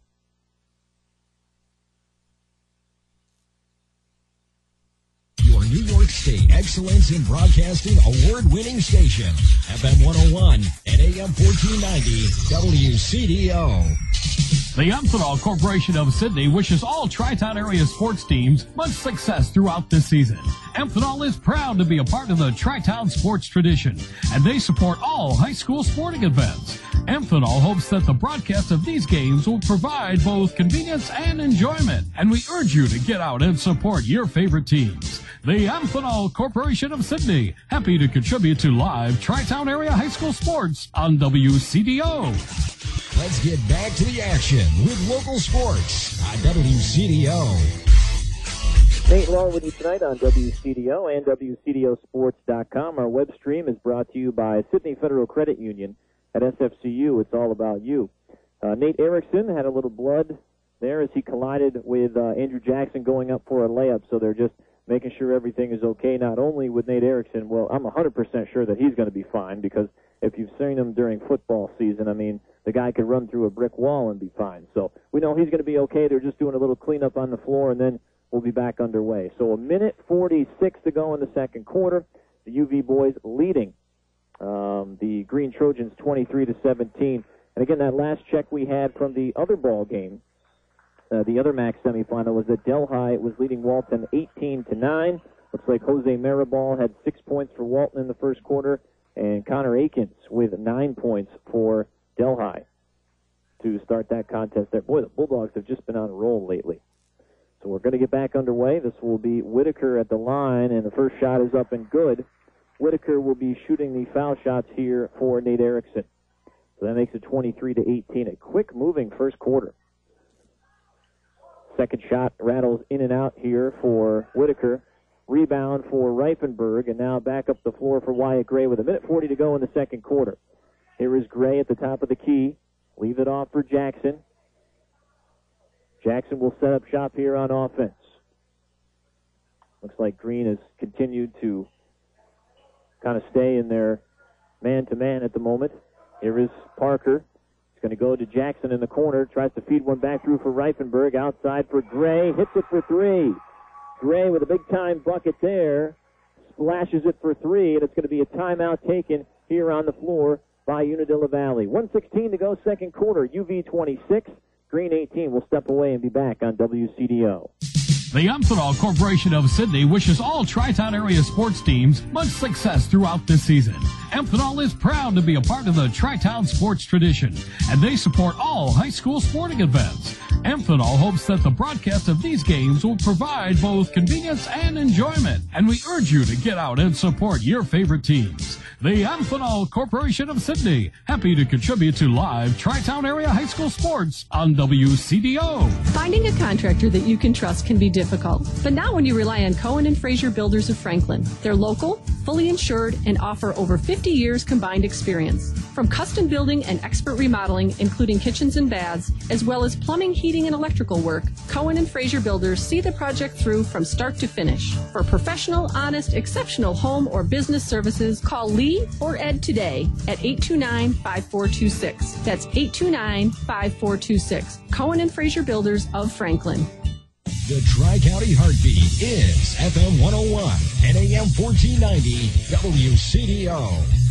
S9: Your New York State Excellence in Broadcasting award-winning station, FM 101 and AM 1490 WCDO.
S2: The Amphenol Corporation of Sydney wishes all Tri-Town area sports teams much success throughout this season. Amphenol is proud to be a part of the Tri-Town sports tradition, and they support all high school sporting events. Amphenol hopes that the broadcast of these games will provide both convenience and enjoyment, and we urge you to get out and support your favorite teams. The Amphenol Corporation of Sydney, happy to contribute to live Tri-Town area high school sports on WCDO.
S9: Let's get back to the action with local sports on WCDO.
S3: Nate Long with you tonight on WCDO and WCDOsports.com. Our web stream is brought to you by Sydney Federal Credit Union. At SFCU, it's all about you. Nate Erickson had a little blood there as he collided with Andrew Jackson going up for a layup, so they're just making sure everything is okay, not only with Nate Erickson. Well, I'm 100% sure that he's going to be fine, because if you've seen him during football season, I mean, the guy could run through a brick wall and be fine. So we know he's going to be okay. They're just doing a little cleanup on the floor, and then we'll be back underway. So a minute 46 to go in the second quarter. The UV boys leading the Green Trojans 23-17. And again, that last check we had from the other ball game, the other MAC semifinal, was that Delhi was leading Walton 18-9. Looks like Jose Maribal had 6 points for Walton in the first quarter, and Connor Akins with 9 points for Delhi to start that contest there. Boy, the Bulldogs have just been on a roll lately. So we're going to get back underway. This will be Whitaker at the line, and the first shot is up and good. Whitaker will be shooting the foul shots here for Nate Erickson. So that makes it 23-18. A quick-moving first quarter. Second shot rattles in and out here for Whitaker. Rebound for Reifenberg, and now back up the floor for Wyatt Gray with a minute 40 to go in the second quarter. Here is Gray at the top of the key. Leave it off for Jackson. Jackson will set up shop here on offense. Looks like Green has continued to kind of stay in their man-to-man at the moment. Here is Parker. He's going to go to Jackson in the corner. Tries to feed one back through for Reifenberg. Outside for Gray. Hits it for three. Gray with a big-time bucket there. Splashes it for three, and it's going to be a timeout taken here on the floor by Unadilla Valley. 1:16 to go, second quarter. UV 26, Green 18. We'll step away and be back on WCDO.
S2: The Amphenol Corporation of Sydney wishes all Tri-Town area sports teams much success throughout this season. Amphenol is proud to be a part of the Tri-Town sports tradition, and they support all high school sporting events. Amphenol hopes that the broadcast of these games will provide both convenience and enjoyment, and we urge you to get out and support your favorite teams. The Amphenol Corporation of Sydney, happy to contribute to live Tri-Town area high school sports on WCDO.
S13: Finding a contractor that you can trust can be difficult, but not when you rely on Cohen and Fraser Builders of Franklin. They're local, fully insured, and offer over 50 years combined experience. From custom building and expert remodeling, including kitchens and baths, as well as plumbing, heating, and electrical work, Cohen and Fraser Builders see the project through from start to finish. For professional, honest, exceptional home or business services, call Lee or Ed today at 829-5426. That's 829-5426. Cohen and Fraser Builders of Franklin.
S9: The Tri-County Heartbeat is FM 101 and AM 1490 WCDO.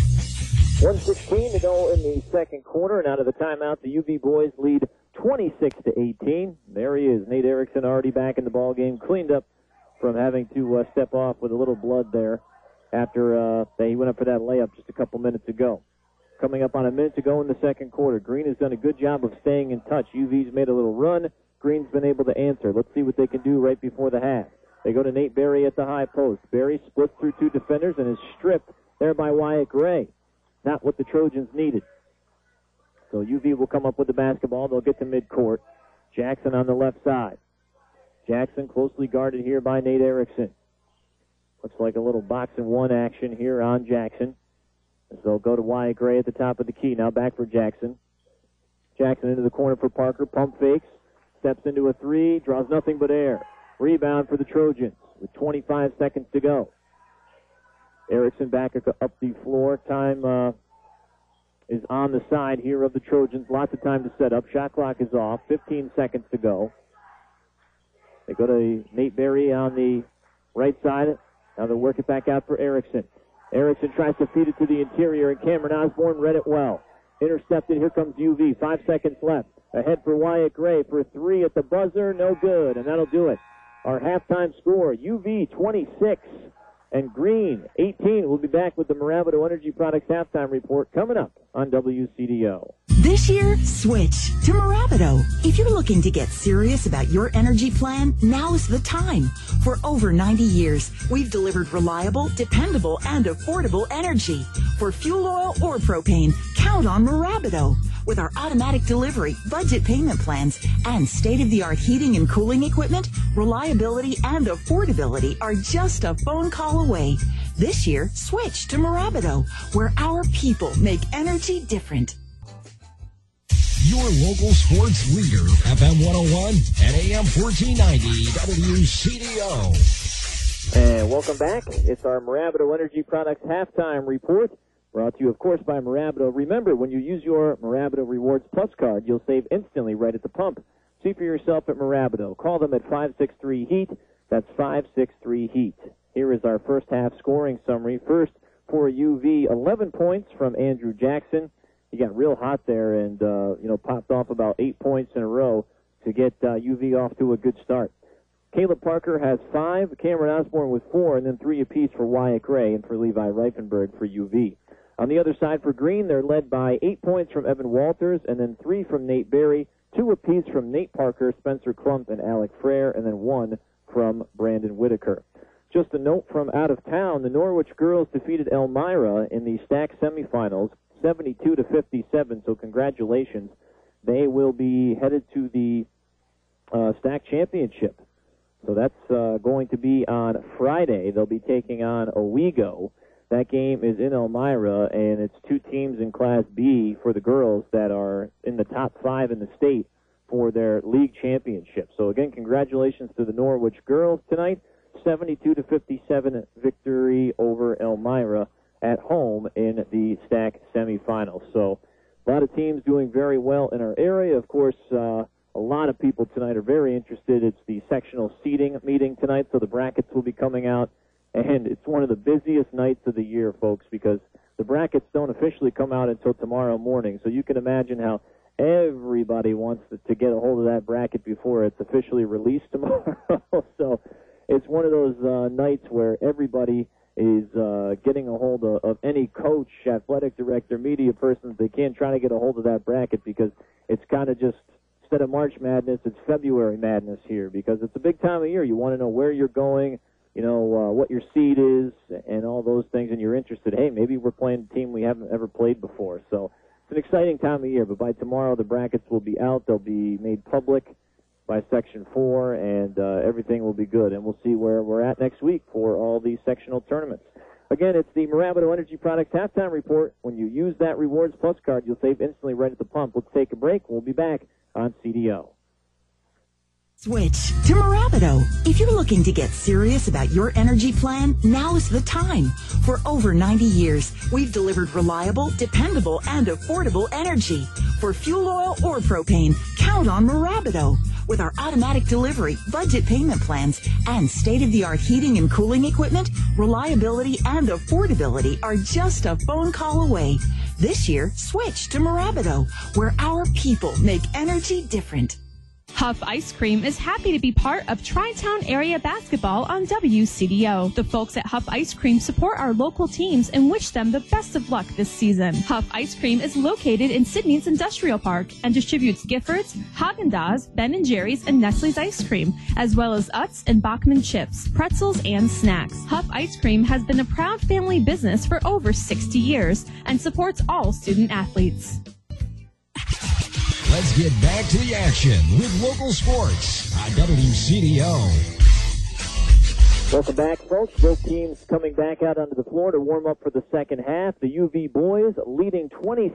S3: 1:16 to go in the second quarter, and out of the timeout, the UV boys lead 26-18. There he is, Nate Erickson, already back in the ball game, cleaned up from having to step off with a little blood there after he went up for that layup just a couple minutes ago. Coming up on a minute to go in the second quarter. Green has done a good job of staying in touch. UV's made a little run. Green's been able to answer. Let's see what they can do right before the half. They go to Nate Berry at the high post. Berry splits through two defenders and is stripped there by Wyatt Gray. Not what the Trojans needed. So UV will come up with the basketball. They'll get to midcourt. Jackson on the left side. Jackson closely guarded here by Nate Erickson. Looks like a little box and one action here on Jackson. As they'll go to Wyatt Gray at the top of the key. Now back for Jackson. Jackson into the corner for Parker. Pump fakes. Steps into a three. Draws nothing but air. Rebound for the Trojans with 25 seconds to go. Erickson back up the floor. Time is on the side here of the Trojans. Lots of time to set up. Shot clock is off. 15 seconds to go. They go to Nate Berry on the right side. Now they'll work it back out for Erickson. Erickson tries to feed it to the interior, and Cameron Osborne read it well. Intercepted. Here comes UV. 5 seconds left. Ahead for Wyatt Gray for three at the buzzer. No good, and that'll do it. Our halftime score, UV 26 and Green 18. We'll be back with the Marabito Energy Products halftime report coming up on WCDO.
S5: This year, switch to Marabito. If you're looking to get serious about your energy plan, now's the time. For over 90 years, we've delivered reliable, dependable, and affordable energy. For fuel oil or propane, count on Marabito. With our automatic delivery, budget payment plans, and state-of-the-art heating and cooling equipment, reliability and affordability are just a phone call away. This year, switch to Marabito, where our people make energy different.
S9: Your local sports leader, FM 101 and AM 1490 WCDO.
S3: And welcome back. It's our Marabito Energy Products halftime report. Brought to you, of course, by Marabito. Remember, when you use your Marabito Rewards Plus card, you'll save instantly right at the pump. See for yourself at Marabito. Call them at 563-HEAT. That's 563-HEAT. Here is our first half scoring summary. First, for UV, 11 points from Andrew Jackson. He got real hot there and, popped off about 8 points in a row to get UV off to a good start. Caleb Parker has 5, Cameron Osborne with 4, and then 3 apiece for Wyatt Gray and for Levi Reifenberg for UV. On the other side for Green, they're led by 8 points from Evan Walters, and then 3 from Nate Berry, 2 apiece from Nate Parker, Spencer Klump, and Alec Frere, and then 1 from Brandon Whitaker. Just a note from out of town, the Norwich girls defeated Elmira in the STAC semifinals, 72-57, so congratulations. They will be headed to the STAC championship. So that's going to be on Friday. They'll be taking on Owego. That game is in Elmira, and it's 2 teams in Class B for the girls that are in the top 5 in the state for their league championship. So, again, congratulations to the Norwich girls tonight. 72-57 victory over Elmira at home in the STAC semifinals. So, a lot of teams doing very well in our area. Of course, a lot of people tonight are very interested. It's the sectional seating meeting tonight, so the brackets will be coming out. And it's one of the busiest nights of the year, folks, because the brackets don't officially come out until tomorrow morning. So you can imagine how everybody wants to get a hold of that bracket before it's officially released tomorrow. So it's one of those nights where everybody is getting a hold of any coach, athletic director, media person that they can, trying to get a hold of that bracket, because it's kind of just, instead of March Madness, it's February Madness here, because it's a big time of year. You want to know where you're going, what your seed is, and all those things, and you're interested. Hey, maybe we're playing a team we haven't ever played before. So it's an exciting time of year, but by tomorrow the brackets will be out. They'll be made public by Section 4, and everything will be good. And we'll see where we're at next week for all these sectional tournaments. Again, it's the Mirabito Energy Products Halftime Report. When you use that Rewards Plus card, you'll save instantly right at the pump. Let's take a break. We'll be back on CDO.
S5: Switch to Mirabito. If you're looking to get serious about your energy plan, now is the time. For over 90 years, we've delivered reliable, dependable, and affordable energy. For fuel oil or propane, count on Mirabito. With our automatic delivery, budget payment plans, and state-of-the-art heating and cooling equipment, reliability and affordability are just a phone call away. This year, switch to Mirabito, where our people make energy different.
S14: Huff Ice Cream is happy to be part of Tri-Town Area Basketball on WCDO. The folks at Huff Ice Cream support our local teams and wish them the best of luck this season. Huff Ice Cream is located in Sydney's Industrial Park and distributes Giffords, Haagen-Dazs, Ben & Jerry's, and Nestle's ice cream, as well as Utz and Bachman chips, pretzels, and snacks. Huff Ice Cream has been a proud family business for over 60 years and supports all student athletes.
S9: Let's get back to the action with local sports on WCDO.
S3: Welcome back, folks. Both teams coming back out onto the floor to warm up for the second half. The UV boys leading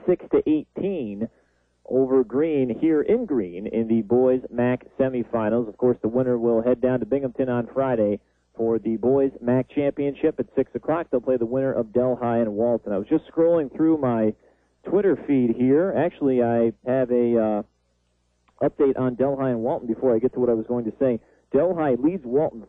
S3: 26-18 over Green here in Green in the boys MAC semifinals. Of course, the winner will head down to Binghamton on Friday for the boys MAC championship at 6 o'clock. They'll play the winner of Delhi and Walton. I was just scrolling through my Twitter feed here. Actually, I have a update on Delhi and Walton before I get to what I was going to say. Delhi leads Walton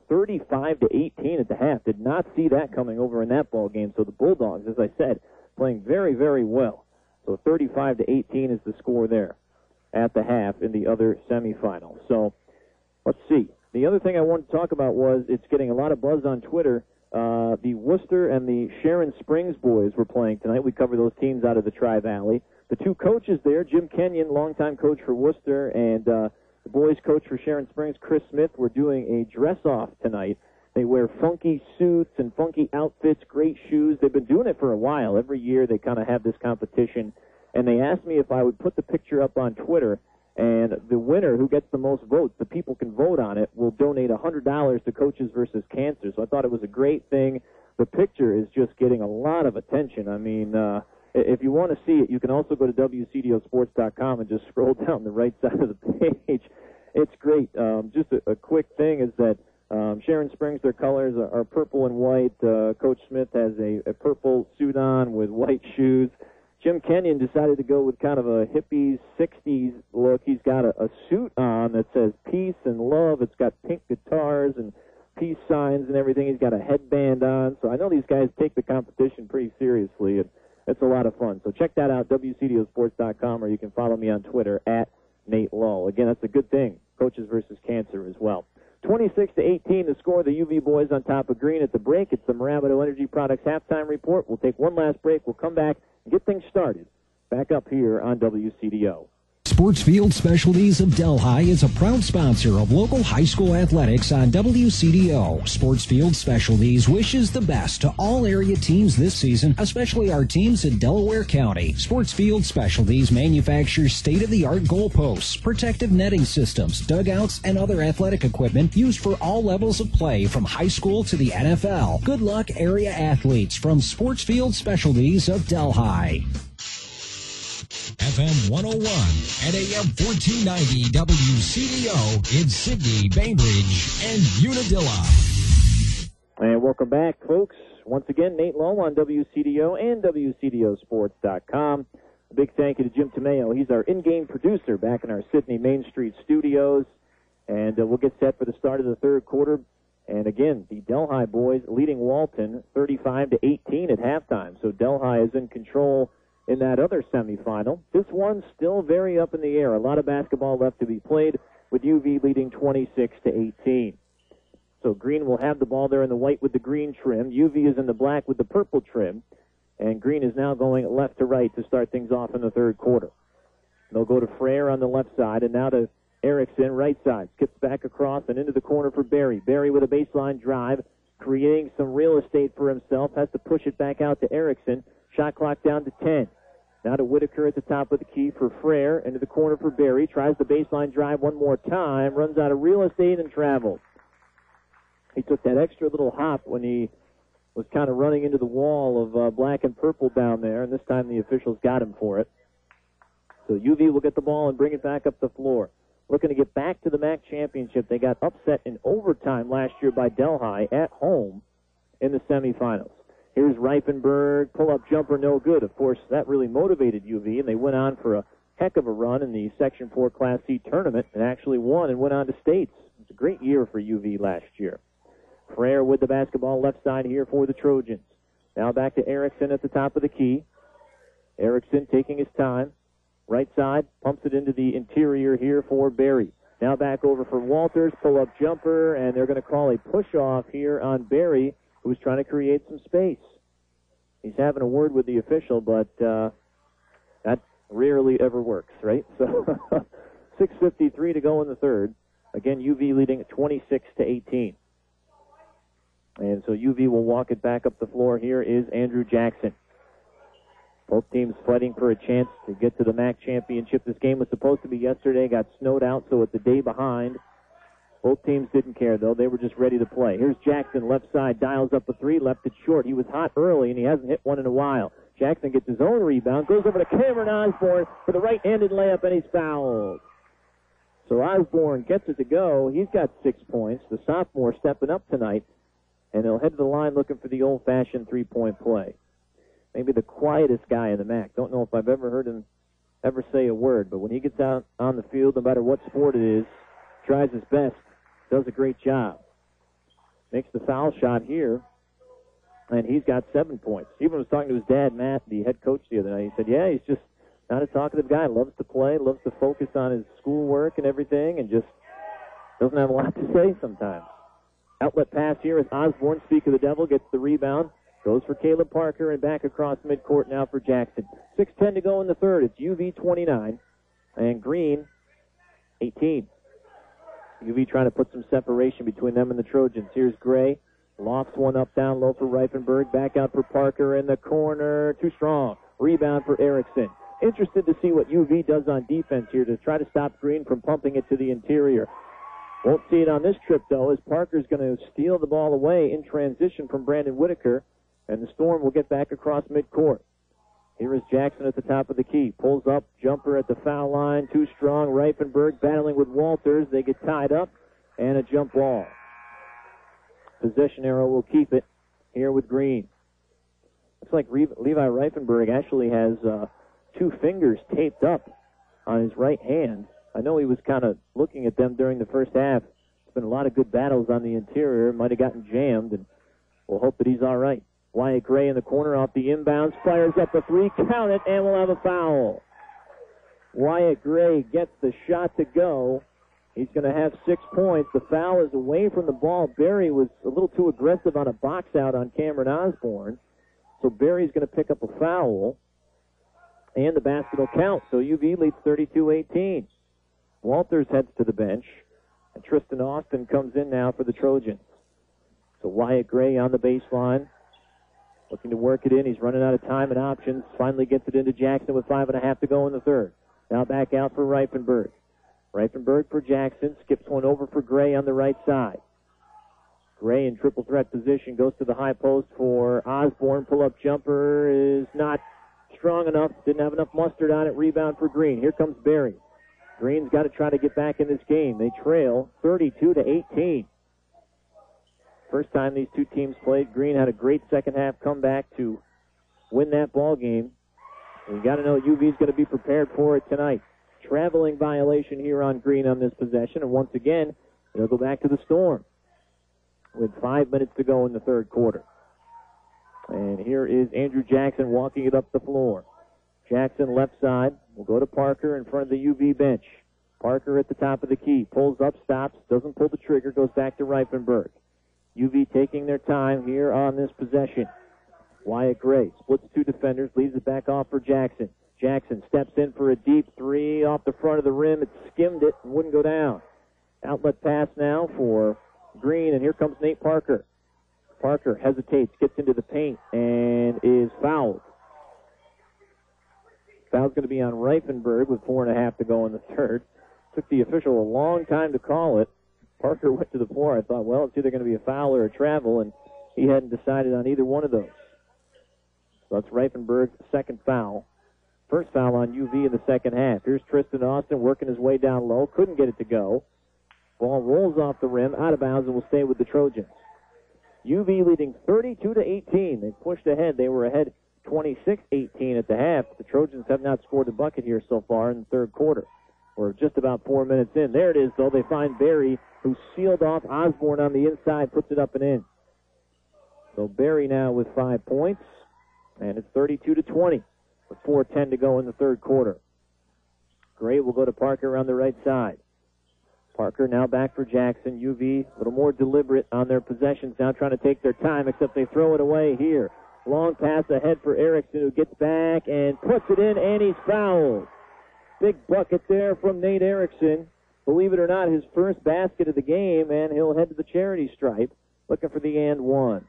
S3: 35-18 at the half. Did not see that coming over in that ball game. So the Bulldogs, as I said, playing very, very well. So 35-18 is the score there at the half in the other semifinal. So let's see. The other thing I wanted to talk about was it's getting a lot of buzz on Twitter. The Worcester and the Sharon Springs boys were playing tonight. We cover those teams out of the Tri-Valley. The two coaches there, Jim Kenyon, longtime coach for Worcester, and the boys coach for Sharon Springs, Chris Smith, were doing a dress-off tonight. They wear funky suits and funky outfits, great shoes. They've been doing it for a while. Every year they kind of have this competition. And they asked me if I would put the picture up on Twitter, and the winner, who gets the most votes, the people can vote on it, will donate $100 to Coaches versus Cancer. So I thought it was a great thing. The picture is just getting a lot of attention. I mean, if you want to see it, you can also go to WCDOsports.com and just scroll down the right side of the page. It's great. Just a quick thing is that Sharon Springs, their colors are purple and white. Coach Smith has a purple suit on with white shoes. Jim Kenyon decided to go with kind of a hippies, 60s look. He's got a suit on that says peace and love. It's got pink guitars and peace signs and everything. He's got a headband on. So I know these guys take the competition pretty seriously, and it's a lot of fun. So check that out, WCDOsports.com, or you can follow me on Twitter at Nate Lull. Again, that's a good thing. Coaches versus Cancer as well. 26-18, the score. The UV boys on top of Green at the break. It's the Mirabito Energy Products halftime report. We'll take one last break. We'll come back and get things started back up here on WCDO.
S9: Sportsfield Specialties of Delhi is a proud sponsor of local high school athletics on WCDO. Sportsfield Specialties wishes the best to all area teams this season, especially our teams in Delaware County. Sportsfield Specialties manufactures state-of-the-art goalposts, protective netting systems, dugouts, and other athletic equipment used for all levels of play from high school to the NFL. Good luck, area athletes from Sportsfield Specialties of Delhi. FM 101 and AM 1490 WCDO in Sydney, Bainbridge, and Unadilla.
S3: And welcome back, folks. Once again, Nate Lull on WCDO and WCDOsports.com. A big thank you to Jim Tomeo. He's our in-game producer back in our Sydney Main Street studios. And we'll get set for the start of the third quarter. And again, the Delhi boys leading Walton 35-18 at halftime. So Delhi is in control in that other semifinal. This one's still very up in the air. A lot of basketball left to be played, with UV leading 26-18. So Green will have the ball there in the white with the green trim. UV is in the black with the purple trim. And Green is now going left to right to start things off in the third quarter. They'll go to Frere on the left side, and now to Erickson, right side. Skips back across and into the corner for Berry. Berry with a baseline drive, creating some real estate for himself. Has to push it back out to Erickson. Shot clock down to 10. Now to Whitaker at the top of the key for Frere. Into the corner for Berry. Tries the baseline drive one more time. Runs out of real estate and travels. He took that extra little hop when he was kind of running into the wall of black and purple down there, and this time the officials got him for it. So UV will get the ball and bring it back up the floor. Looking to get back to the MAC championship. They got upset in overtime last year by Delhi at home in the semifinals. Here's Reifenberg, pull-up jumper, no good. Of course, that really motivated UV, and they went on for a heck of a run in the Section 4 Class C tournament and actually won and went on to states. It was a great year for UV last year. Frere with the basketball left side here for the Trojans. Now back to Erickson at the top of the key. Erickson taking his time. Right side, pumps it into the interior here for Berry. Now back over for Walters, pull-up jumper, and they're going to call a push-off here on Berry, who's trying to create some space. He's having a word with the official, but that rarely ever works, right? So 6:53 to go in the third. Again, UV leading at 26-18. And so UV will walk it back up the floor. Here is Andrew Jackson. Both teams fighting for a chance to get to the MAC championship. This game was supposed to be yesterday, got snowed out, so it's a day behind. Both teams didn't care, though. They were just ready to play. Here's Jackson, left side, dials up a three, left it short. He was hot early, and he hasn't hit one in a while. Jackson gets his own rebound, goes over to Cameron Osborne for the right-handed layup, and he's fouled. So Osborne gets it to go. He's got 6 points. The sophomore stepping up tonight. And he'll head to the line looking for the old-fashioned three-point play. Maybe the quietest guy in the MAC. Don't know if I've ever heard him ever say a word, but when he gets out on the field, no matter what sport it is, tries his best, does a great job. Makes the foul shot here, and he's got 7 points. Even was talking to his dad, Matt, the head coach, the other night. He said, yeah, he's just not a talkative guy. Loves to play, loves to focus on his schoolwork and everything, and just doesn't have a lot to say sometimes. Outlet pass here as Osborne, speak of the devil, gets the rebound. Goes for Caleb Parker and back across midcourt now for Jackson. 6:10 to go in the third. It's UV 29 and Green 18. UV trying to put some separation between them and the Trojans. Here's Gray. Lofts one up down low for Reifenberg. Back out for Parker in the corner. Too strong. Rebound for Erickson. Interested to see what UV does on defense here to try to stop Green from pumping it to the interior. Won't see it on this trip, though, as Parker's going to steal the ball away in transition from Brandon Whitaker, and the Storm will get back across midcourt. Here is Jackson at the top of the key. Pulls up, jumper at the foul line, too strong. Reifenberg battling with Walters. They get tied up, and a jump ball. Possession arrow will keep it here with Green. Looks like Levi Reifenberg actually has 2 fingers taped up on his right hand. I know he was kind of looking at them during the first half. There's been a lot of good battles on the interior. Might have gotten jammed, and we'll hope that he's all right. Wyatt Gray in the corner off the inbounds. Fires up a three. Count it, and we'll have a foul. Wyatt Gray gets the shot to go. He's going to have 6 points. The foul is away from the ball. Berry was a little too aggressive on a box out on Cameron Osborne. So Berry's going to pick up a foul, and the basket will count. So UV leads 32-18. Walters heads to the bench, and Tristan Austin comes in now for the Trojans. So Wyatt Gray on the baseline, looking to work it in. He's running out of time and options. Finally gets it into Jackson with 5.5 to go in the third. Now back out for Reifenberg. Reifenberg for Jackson. Skips one over for Gray on the right side. Gray in triple threat position. Goes to the high post for Osborne. Pull-up jumper is not strong enough. Didn't have enough mustard on it. Rebound for Green. Here comes Berry. Green's got to try to get back in this game. They trail 32-18. First time these two teams played, Green had a great second half comeback to win that ball game. You got to know UV's going to be prepared for it tonight. Traveling violation here on Green on this possession, and once again, they'll go back to the Storm with 5 minutes to go in the third quarter. And here is Andrew Jackson walking it up the floor. Jackson left side. Will go to Parker in front of the UV bench. Parker at the top of the key. Pulls up, stops, doesn't pull the trigger, goes back to Reifenberg. UV taking their time here on this possession. Wyatt Gray splits two defenders, leaves it back off for Jackson. Jackson steps in for a deep three off the front of the rim. It skimmed it and wouldn't go down. Outlet pass now for Green, and here comes Nate Parker. Parker hesitates, gets into the paint, and is fouled. Foul's going to be on Reifenberg with 4.5 to go in the third. Took the official a long time to call it. Parker went to the floor. I thought, well, it's either going to be a foul or a travel, and he hadn't decided on either one of those. So that's Reifenberg's second foul. First foul on UV in the second half. Here's Tristan Austin working his way down low. Couldn't get it to go. Ball rolls off the rim, out of bounds, and will stay with the Trojans. UV leading 32-18. They pushed ahead. They were ahead 26-18 at the half. The Trojans have not scored a bucket here so far in the third quarter. We're just about 4 minutes in. There it is, though. They find Barry, who sealed off Osborne on the inside, puts it up and in. So Barry now with 5 points, and it's 32-20 with 4:10 to go in the third quarter. Gray will go to Parker on the right side. Parker now back for Jackson. UV a little more deliberate on their possessions, now trying to take their time, except they throw it away here. Long pass ahead for Erickson, who gets back and puts it in, and he's fouled. Big bucket there from Nate Erickson. Believe it or not, his first basket of the game, and he'll head to the charity stripe, looking for the and one.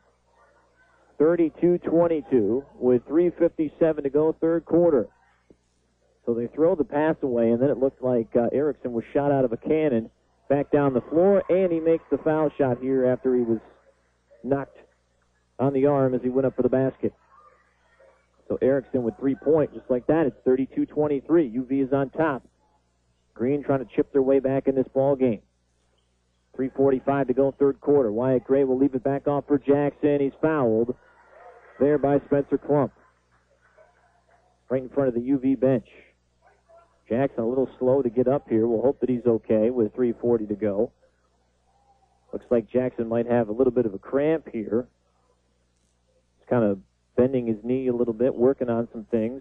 S3: 32-22 with 3:57 to go, third quarter. So they throw the pass away, and then it looked like Erickson was shot out of a cannon back down the floor, and he makes the foul shot here after he was knocked on the arm as he went up for the basket. So Erickson with 3 points, just like that. It's 32-23. UV is on top. Green trying to chip their way back in this ball game. 3:45 to go, third quarter. Wyatt Gray will leave it back off for Jackson. He's fouled there by Spencer Klump, right in front of the UV bench. Jackson a little slow to get up here. We'll hope that he's okay with 3:40 to go. Looks like Jackson might have a little bit of a cramp here. He's kind of bending his knee a little bit, working on some things.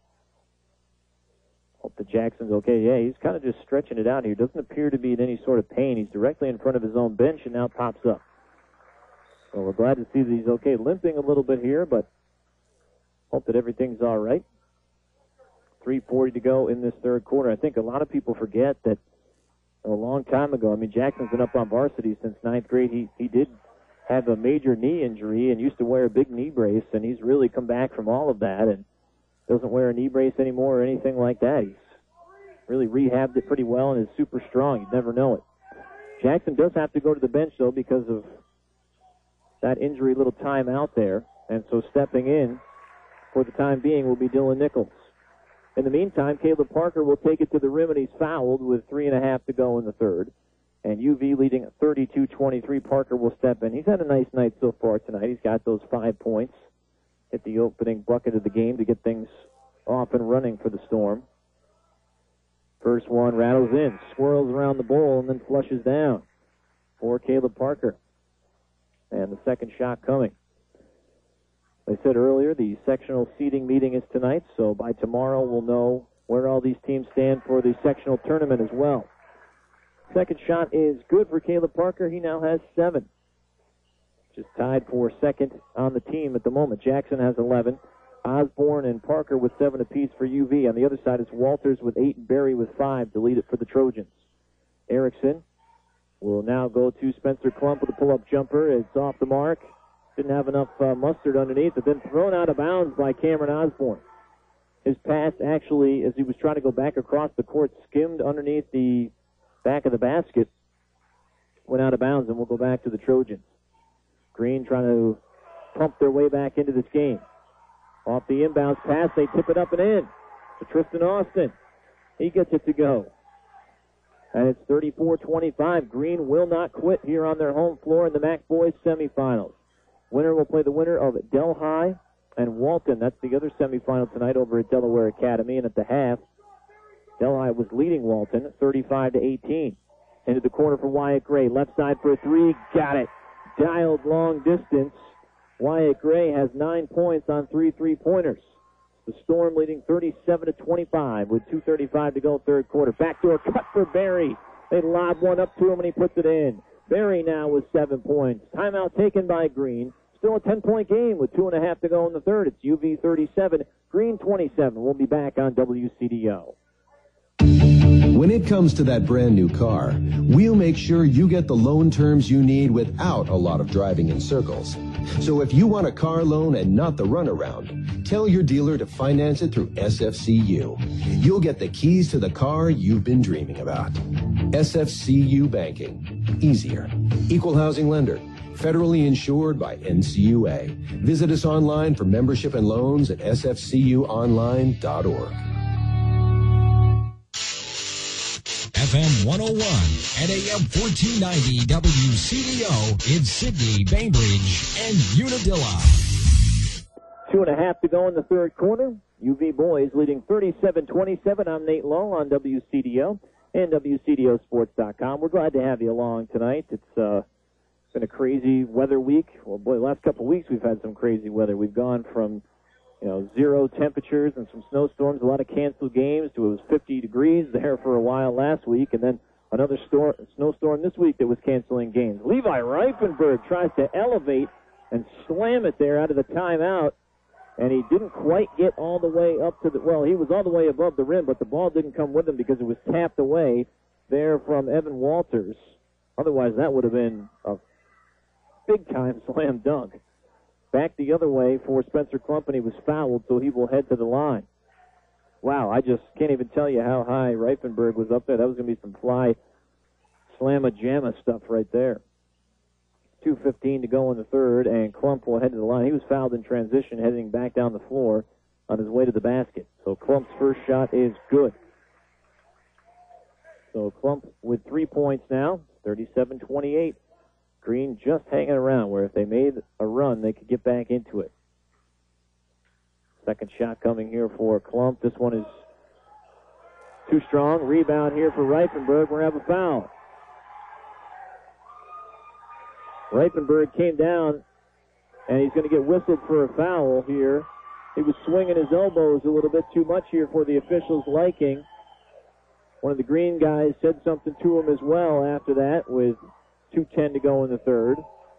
S3: Hope that Jackson's okay. Yeah, he's kind of just stretching it out here. Doesn't appear to be in any sort of pain. He's directly in front of his own bench and now pops up. So we're glad to see that he's okay. Limping a little bit here, but hope that everything's all right. 3:40 to go in this third quarter. I think a lot of people forget that a long time ago, I mean, Jackson's been up on varsity since ninth grade. He did have a major knee injury and used to wear a big knee brace, and he's really come back from all of that and doesn't wear a knee brace anymore or anything like that. He's really rehabbed it pretty well and is super strong. You'd never know it. Jackson does have to go to the bench, though, because of that injury little time out there. And so stepping in for the time being will be Dylan Nichols. In the meantime, Caleb Parker will take it to the rim, and he's fouled with 3.5 to go in the third. And UV leading 32-23. Parker will step in. He's had a nice night so far tonight. He's got those 5 points. Hit the opening bucket of the game to get things off and running for the Storm. First one rattles in, swirls around the bowl, and then flushes down for Caleb Parker. And the second shot coming. I said earlier, the sectional seeding meeting is tonight, so by tomorrow we'll know where all these teams stand for the sectional tournament as well. Second shot is good for Caleb Parker. He now has 7. Just tied for second on the team at the moment. Jackson has 11. Osborne and Parker with 7 apiece for UV. On the other side, it's Walters with 8 and Berry with 5 to lead it for the Trojans. Erickson will now go to Spencer Klump with a pull-up jumper. It's off the mark. Didn't have enough mustard underneath, but then thrown out of bounds by Cameron Osborne. His pass actually, as he was trying to go back across the court, skimmed underneath the back of the basket, went out of bounds, and will go back to the Trojans. Green trying to pump their way back into this game. Off the inbounds pass, they tip it up and in to Tristan Austin. He gets it to go. And it's 34-25. Green will not quit here on their home floor in the MAC Boys semifinals. Winner will play the winner of Delhi and Walton. That's the other semifinal tonight over at Delaware Academy. And at the half, Delhi was leading Walton 35-18. Into the corner for Wyatt Gray. Left side for a 3. Got it. Dialed long distance. Wyatt Gray has 9 points on 3 3-pointers. The Storm leading 37-25 with 2:35 to go third quarter. Backdoor cut for Barry. They lob one up to him, and he puts it in. Barry now with 7 points. Timeout taken by Green. Still a 10-point game with 2.5 to go in the third. It's UV 37, Green 27. We'll be back on WCDO.
S15: When it comes to that brand new car, we'll make sure you get the loan terms you need without a lot of driving in circles. So if you want a car loan and not the runaround, tell your dealer to finance it through SFCU. You'll get the keys to the car you've been dreaming about. SFCU Banking. Easier. Equal housing lender. Federally insured by NCUA. Visit us online for membership and loans at sfcuonline.org.
S16: FM 101 and AM 1490 WCDO in Sydney, Bainbridge, and Unadilla.
S3: 2.5 to go in the third quarter. UV boys leading 37-27. I'm Nate Lowe on WCDO and WCDOsports.com. We're glad to have you along tonight. It's been a crazy weather week. Well, boy, the last couple of weeks we've had some crazy weather. We've gone from 0 temperatures and some snowstorms, a lot of canceled games, to it was 50 degrees there for a while last week, and then another snowstorm this week that was canceling games. Levi Reifenberg tries to elevate and slam it there out of the timeout, and he didn't quite get all the way up to he was all the way above the rim, but the ball didn't come with him because it was tapped away there from Evan Walters. Otherwise, that would have been a big-time slam dunk. Back the other way for Spencer Klump, and he was fouled, so he will head to the line. Wow, I just can't even tell you how high Reifenberg was up there. That was going to be some fly slamma-jamma stuff right there. 2:15 to go in the third, and Klump will head to the line. He was fouled in transition, heading back down the floor on his way to the basket. So Klump's first shot is good. So Klump with 3 points now, 37-28. Green just hanging around, where if they made a run, they could get back into it. Second shot coming here for Klump. This one is too strong. Rebound here for Reifenberg. We're going to have a foul. Reifenberg came down, and he's going to get whistled for a foul here. He was swinging his elbows a little bit too much here for the officials' liking. One of the Green guys said something to him as well after that, with 2:10 to go in the third.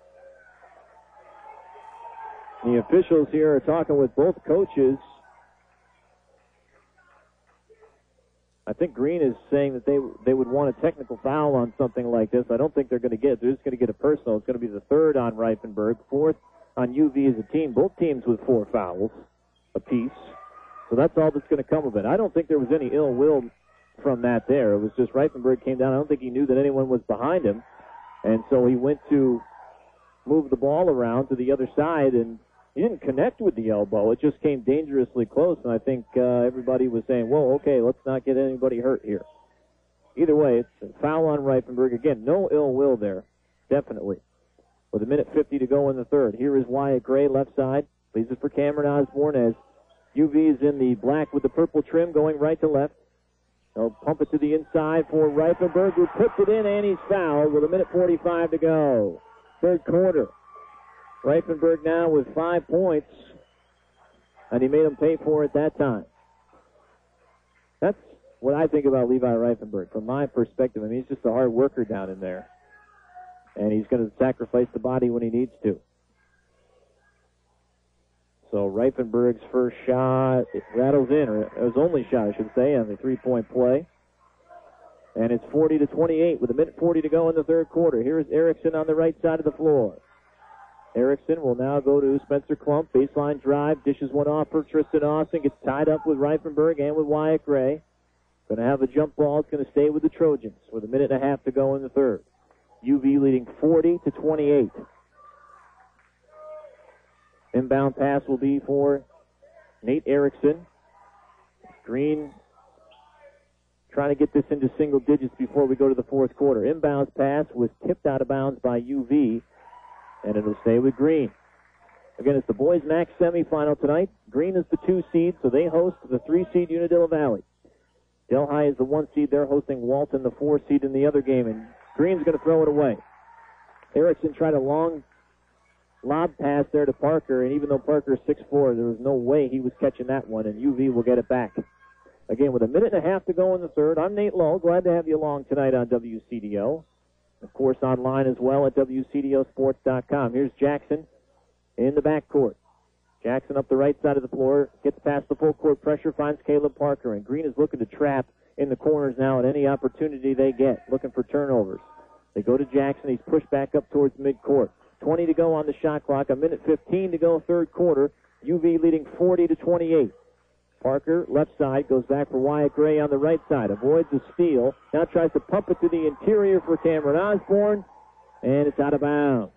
S3: The officials here are talking with both coaches. I think Green is saying that they would want a technical foul on something like this. I don't think they're going to get it. They're just going to get a personal. It's going to be the third on Reifenberg, fourth on UV as a team. Both teams with 4 fouls apiece. So that's all that's going to come of it. I don't think there was any ill will from that there. It was just Reifenberg came down. I don't think he knew that anyone was behind him. And so he went to move the ball around to the other side, and he didn't connect with the elbow. It just came dangerously close, and I think everybody was saying, whoa, okay, let's not get anybody hurt here. Either way, it's a foul on Reifenberg. Again, no ill will there, definitely. With 1:50 to go in the third. Here is Wyatt Gray, left side. Leaves it for Cameron Osborne as UV is in the black with the purple trim going right to left. They'll pump it to the inside for Reifenberg, who puts it in, and he's fouled with 1:45 to go. Third quarter. Reifenberg now with 5 points, and he made him pay for it that time. That's what I think about Levi Reifenberg from my perspective. I mean, he's just a hard worker down in there, and he's going to sacrifice the body when he needs to. So Reifenberg's first shot, it rattles in, or his only shot, I should say, on the three-point play. And it's 40-28 with 1:40 to go in the third quarter. Here's Erickson on the right side of the floor. Erickson will now go to Spencer Klump. Baseline drive, dishes one off for Tristan Austin. Gets tied up with Reifenberg and with Wyatt Gray. Going to have a jump ball. It's going to stay with the Trojans with 1.5 to go in the third. UV leading 40-28. Inbound pass will be for Nate Erickson. Green trying to get this into single digits before we go to the fourth quarter. Inbounds pass was tipped out of bounds by UV, and it'll stay with Green. Again, it's the boys' MAC semifinal tonight. Green is the 2 seed, so they host the 3 seed Unadilla Valley. Delhi is the 1 seed. They're hosting Walton, the 4 seed, in the other game, and Green's going to throw it away. Erickson tried a long lob pass there to Parker, and even though Parker's 6'4", there was no way he was catching that one, and UV will get it back. Again, with a minute and a half to go in the third, I'm Nate Lowe. Glad to have you along tonight on WCDO. Of course, online as well at WCDOsports.com. Here's Jackson in the backcourt. Jackson up the right side of the floor, gets past the full court pressure, finds Caleb Parker, and Green is looking to trap in the corners now at any opportunity they get, looking for turnovers. They go to Jackson. He's pushed back up towards midcourt. 20 to go on the shot clock, a minute 15 to go third quarter. UV leading 40-28. Parker, left side, goes back for Wyatt Gray on the right side. Avoids the steal. Now tries to pump it to the interior for Cameron Osborne, and it's out of bounds.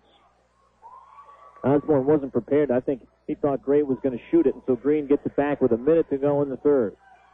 S3: Osborne wasn't prepared. I think he thought Gray was going to shoot it, and so Green gets it back with a minute to go in the third.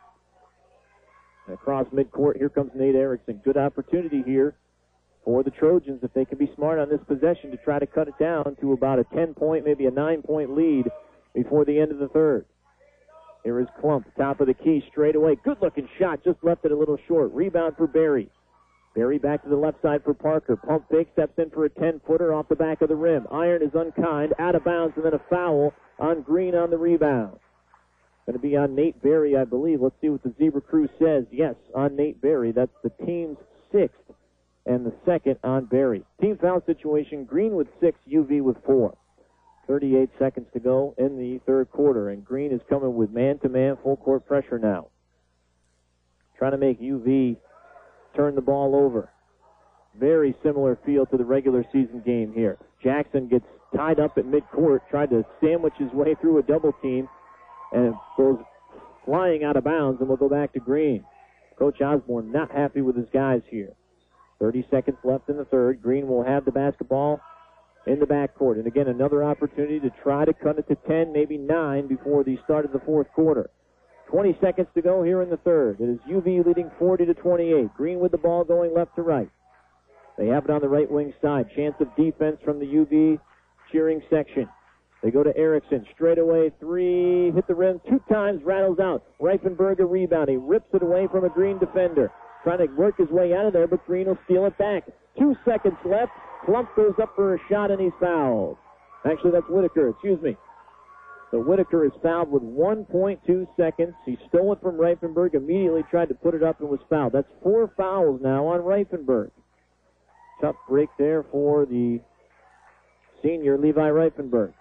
S3: And across midcourt, here comes Nate Erickson. Good opportunity here for the Trojans, if they can be smart on this possession, to try to cut it down to about a 10-point, maybe a 9-point lead before the end of the third. Here is Klump, top of the key, straight away. Good-looking shot, just left it a little short. Rebound for Berry. Berry back to the left side for Parker. Pump fake, steps in for a 10-footer off the back of the rim. Iron is unkind, out of bounds, and then a foul on Green on the rebound. Going to be on Nate Berry, I believe. Let's see what the Zebra Crew says. Yes, on Nate Berry. That's the team's 6th and the 2nd on Berry. Team foul situation, Green with 6, UV with 4. 38 seconds to go in the third quarter, and Green is coming with man-to-man full court pressure now. Trying to make UV turn the ball over. Very similar feel to the regular season game here. Jackson gets tied up at midcourt, tried to sandwich his way through a double team, and goes flying out of bounds, and will go back to Green. Coach Osborne not happy with his guys here. 30 seconds left in the third. Green will have the basketball in the backcourt. And again, another opportunity to try to cut it to 10, maybe 9 before the start of the fourth quarter. 20 seconds to go here in the third. It is UV leading 40-28. Green with the ball going left to right. They have it on the right wing side. Chance of defense from the UV cheering section. They go to Erickson. Straight away, 3. Hit the rim 2 times. Rattles out. Reifenberger rebounding. Rips it away from a Green defender. Trying to work his way out of there, but Green will steal it back. 2 seconds left. Klump goes up for a shot, and he's fouled. Actually, that's Whitaker. Excuse me. So Whitaker is fouled with 1.2 seconds. He stole it from Reifenberg, immediately tried to put it up and was fouled. That's 4 fouls now on Reifenberg. Tough break there for the senior Levi Reifenberg.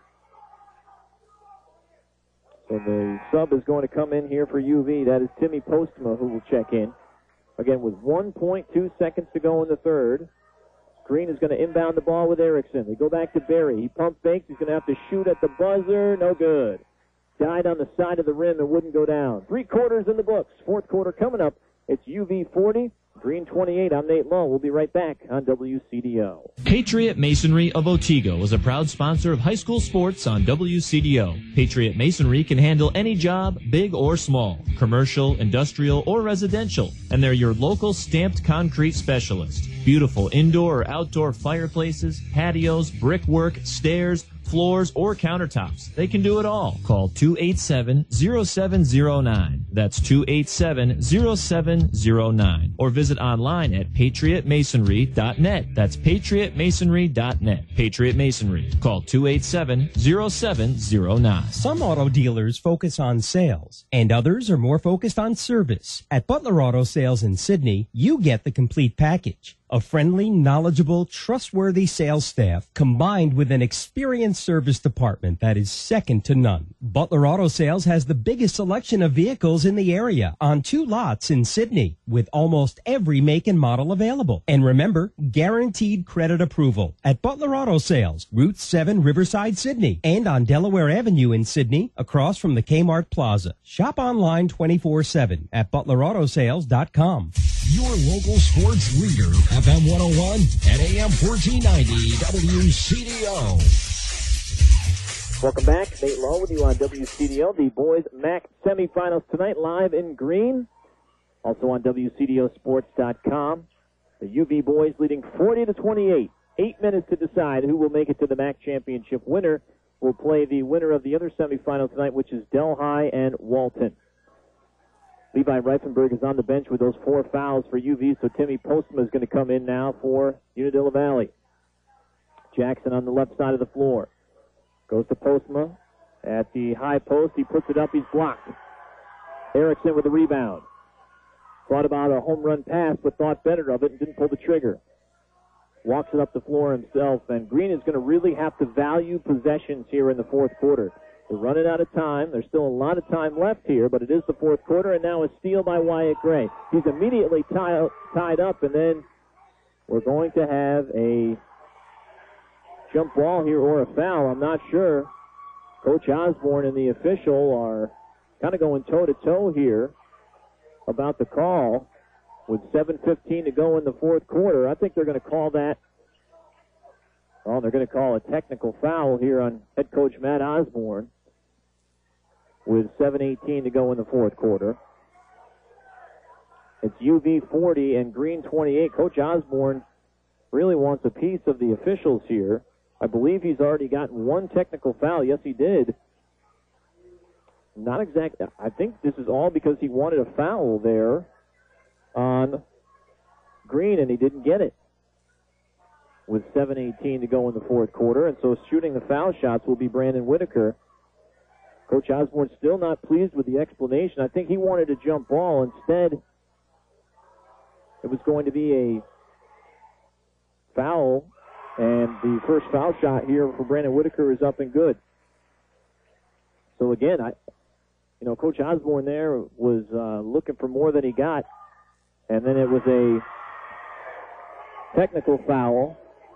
S3: So the sub is going to come in here for UV. That is Timmy Postma who will check in. Again, with 1.2 seconds to go in the third. Green is going to inbound the ball with Erickson. They go back to Berry. He pump fakes. He's going to have to shoot at the buzzer. No good. Died on the side of the rim and wouldn't go down. 3 quarters in the books. Fourth quarter coming up. It's UV 40, Green 28. I'm Nate Lowe. We'll be right back on WCDO.
S4: Patriot Masonry of Otsego is a proud sponsor of high school sports on WCDO. Patriot Masonry can handle any job, big or small, commercial, industrial, or residential, and they're your local stamped concrete specialist. Beautiful indoor or outdoor fireplaces, patios, brickwork, stairs, floors, or countertops. They can do it all. Call 287-0709. That's 287-0709. Or visit online at patriotmasonry.net. That's patriotmasonry.net. Patriot Masonry. Call 287-0709.
S17: Some auto dealers focus on sales, and others are more focused on service. At Butler Auto Sales in Sydney, you get the complete package. A friendly, knowledgeable, trustworthy sales staff combined with an experienced service department that is second to none. Butler Auto Sales has the biggest selection of vehicles in the area on 2 lots in Sydney with almost every make and model available. And remember, guaranteed credit approval at Butler Auto Sales, Route 7, Riverside, Sydney, and on Delaware Avenue in Sydney across from the Kmart Plaza. Shop online 24/7 at butlerAutoSales.com.
S16: Your local sports leader, FM 101 and AM 1490 WCDO.
S3: Welcome back. Nate Lowe with you on WCDO. The boys MAC semifinals tonight live in Green. Also on WCDOsports.com. The UV boys leading 40-28. 8 minutes to decide who will make it to the MAC championship. Winner will play the winner of the other semifinal tonight, which is Delhi and Walton. Levi Reifenberg is on the bench with those 4 fouls for UV, so Timmy Postma is going to come in now for Unadilla Valley. Jackson on the left side of the floor. Goes to Postma at the high post. He puts it up. He's blocked. Erickson with the rebound. Thought about a home run pass, but thought better of it and didn't pull the trigger. Walks it up the floor himself, and Green is going to really have to value possessions here in the fourth quarter. They're running out of time. There's still a lot of time left here, but it is the fourth quarter, and now a steal by Wyatt Gray. He's immediately tied up, and then we're going to have a jump ball here or a foul. I'm not sure. Coach Osborne and the official are kind of going toe-to-toe here about the call with 7:15 to go in the fourth quarter. I think they're going to call that. Well, they're going to call a technical foul here on head coach Matt Osborne with 7:18 to go in the fourth quarter. It's UV 40 and Green 28. Coach Osborne really wants a piece of the officials here. I believe he's already gotten one technical foul. Yes, he did. Not exactly. I think this is all because he wanted a foul there on Green, and he didn't get it with 7:18 to go in the fourth quarter. And so shooting the foul shots will be Brandon Whitaker. Coach Osborne's still not pleased with the explanation. I think he wanted a jump ball. Instead, it was going to be a foul, and the first foul shot here for Brandon Whitaker is up and good. So again, Coach Osborne there was looking for more than he got, and then it was a technical foul,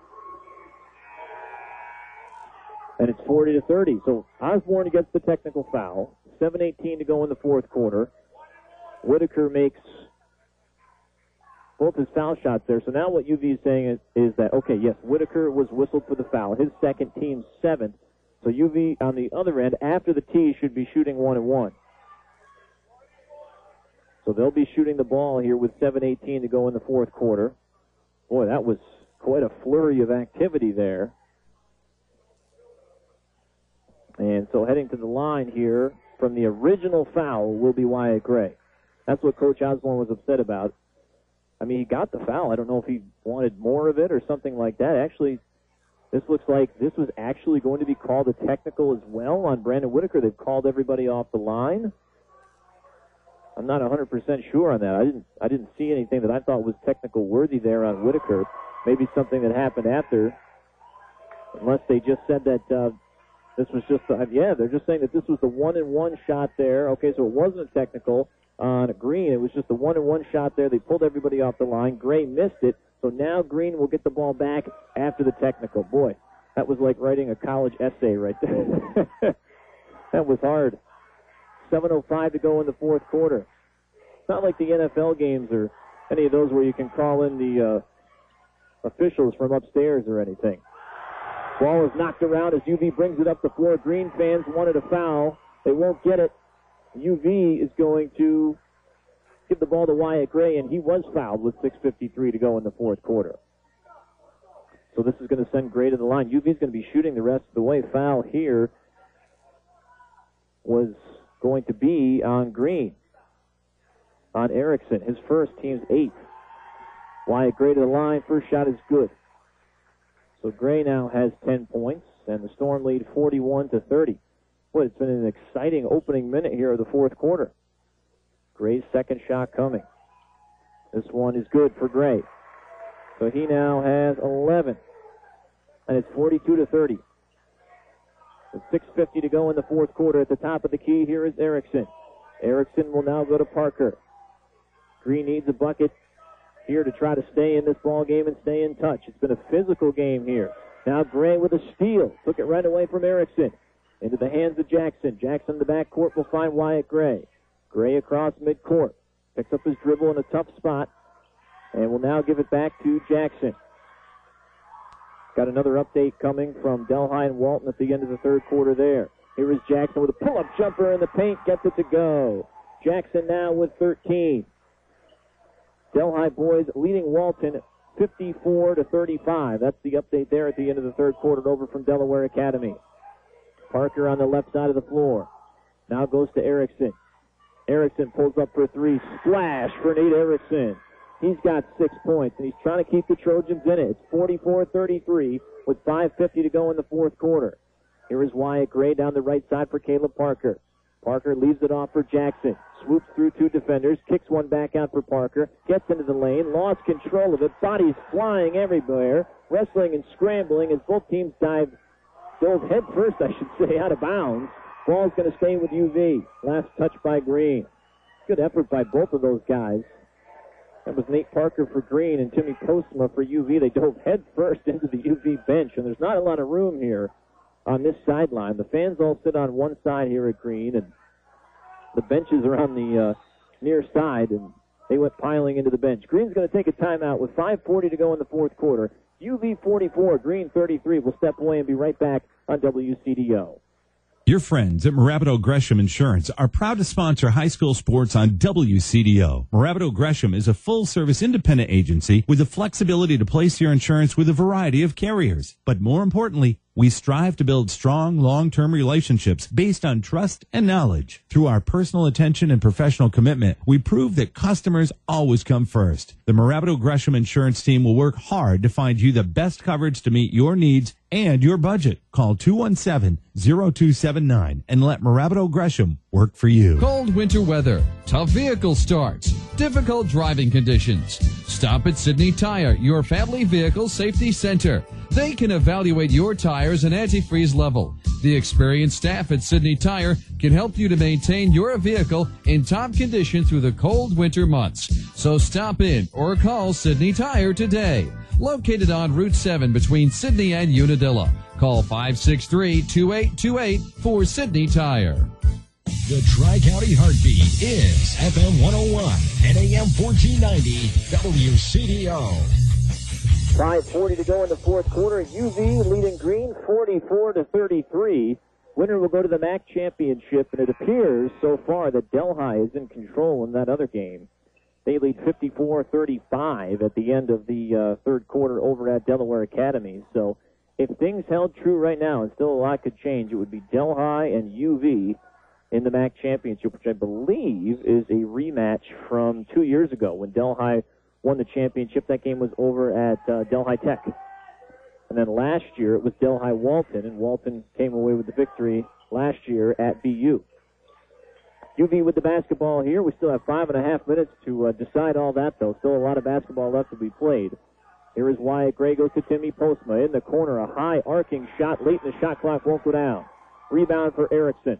S3: and it's 40-30. So Osborne gets the technical foul. 7:18 to go in the fourth quarter. Whitaker makes both his foul shots there. So now what UV is saying is that, okay, yes, Whitaker was whistled for the foul. His second, team's seventh. So UV on the other end, after the tee, should be shooting 1-1. So they'll be shooting the ball here with 7:18 to go in the fourth quarter. Boy, that was quite a flurry of activity there. And so heading to the line here from the original foul will be Wyatt Gray. That's what Coach Osborne was upset about. I mean, he got the foul. I don't know if he wanted more of it or something like that. Actually, this looks like this was actually going to be called a technical as well on Brandon Whitaker. They've called everybody off the line. I'm not 100% sure on that. I didn't see anything that I thought was technical worthy there on Whitaker. Maybe something that happened after, unless they just said that this was just, they're just saying that this was the 1-1 shot there. Okay, so it wasn't a technical on Green. It was just a 1-1 shot there. They pulled everybody off the line. Gray missed it, so now Green will get the ball back after the technical. Boy, that was like writing a college essay right there. That was hard. 7:05 to go in the fourth quarter. It's not like the NFL games or any of those where you can call in the officials from upstairs or anything. Ball is knocked around as UV brings it up the floor. Green fans wanted a foul. They won't get it. UV is going to give the ball to Wyatt Gray, and he was fouled with 6:53 to go in the fourth quarter. So this is going to send Gray to the line. UV is going to be shooting the rest of the way. Foul here was going to be on Green, on Erickson, his first, team's 8th. Wyatt Gray to the line. First shot is good. So Gray now has 10 points, and the Storm lead 41-30. Boy, it's been an exciting opening minute here of the fourth quarter. Gray's second shot coming. This one is good for Gray. So he now has 11, and it's 42-30. With 6:50 to go in the fourth quarter. At the top of the key, here is Erickson. Erickson will now go to Parker. Green needs a bucket here to try to stay in this ball game and stay in touch. It's been a physical game here. Now Gray with a steal. Took it right away from Erickson. Into the hands of Jackson. Jackson in the backcourt will find Wyatt Gray. Gray across midcourt. Picks up his dribble in a tough spot. And will now give it back to Jackson. Got another update coming from Delhi and Walton at the end of the third quarter there. Here is Jackson with a pull-up jumper in the paint. Gets it to go. Jackson now with 13. Delhi boys leading Walton 54-35. That's the update there at the end of the third quarter over from Delaware Academy. Parker on the left side of the floor. Now goes to Erickson. Erickson pulls up for three. Splash for Nate Erickson. He's got 6 points, and he's trying to keep the Trojans in it. It's 44-33 with 5:50 to go in the fourth quarter. Here is Wyatt Gray down the right side for Caleb Parker. Parker leaves it off for Jackson. Swoops through two defenders, kicks one back out for Parker, gets into the lane, lost control of it, bodies flying everywhere, wrestling and scrambling as both teams dove head first, I should say, out of bounds. Ball's going to stay with UV. Last touch by Green. Good effort by both of those guys. That was Nate Parker for Green and Timmy Postma for UV. They dove head first into the UV bench, and there's not a lot of room here on this sideline. The fans all sit on one side here at Green, and the benches are on the near side, and they went piling into the bench. Green's going to take a timeout with 5:40 to go in the fourth quarter. UV 44, Green 33. We'll step away and be right back on WCDO.
S11: Your friends at Marabato Gresham Insurance are proud to sponsor high school sports on WCDO. Marabato Gresham is a full-service independent agency with the flexibility to place your insurance with a variety of carriers. But more importantly, we strive to build strong, long-term relationships based on trust and knowledge. Through our personal attention and professional commitment, we prove that customers always come first. The Marabato Gresham Insurance team will work hard to find you the best coverage to meet your needs and your budget. Call 217-0279 and let Marabato Gresham work for you.
S6: Cold winter weather, tough vehicle starts, difficult driving conditions. Stop at Sydney Tire, your family vehicle safety center. They can evaluate your tires and antifreeze level. The experienced staff at Sydney Tire can help you to maintain your vehicle in top condition through the cold winter months. So stop in or call Sydney Tire today. Located on Route 7 between Sydney and Unadilla. Call 563-2828 for Sydney Tire.
S16: The Tri-County Heartbeat is FM 101 and AM 1490 WCDO.
S3: 5:40 to go in the fourth quarter. UV leading Green 44-33. Winner will go to the MAC championship, and it appears so far that Delhi is in control in that other game. They lead 54-35 at the end of the third quarter over at Delaware Academy. So if things held true right now, and still a lot could change, it would be Delhi and UV in the MAC championship, which I believe is a rematch from 2 years ago when Delhi won the championship. That game was over at Delhi Tech. And then last year it was Delhi Walton, and Walton came away with the victory last year at BU. UV with the basketball here. We still have 5.5 minutes to decide all that, though. Still a lot of basketball left to be played. Here is Wyatt Gray, goes to Timmy Postma. In the corner, a high arcing shot. Late in the shot clock, won't go down. Rebound for Erickson.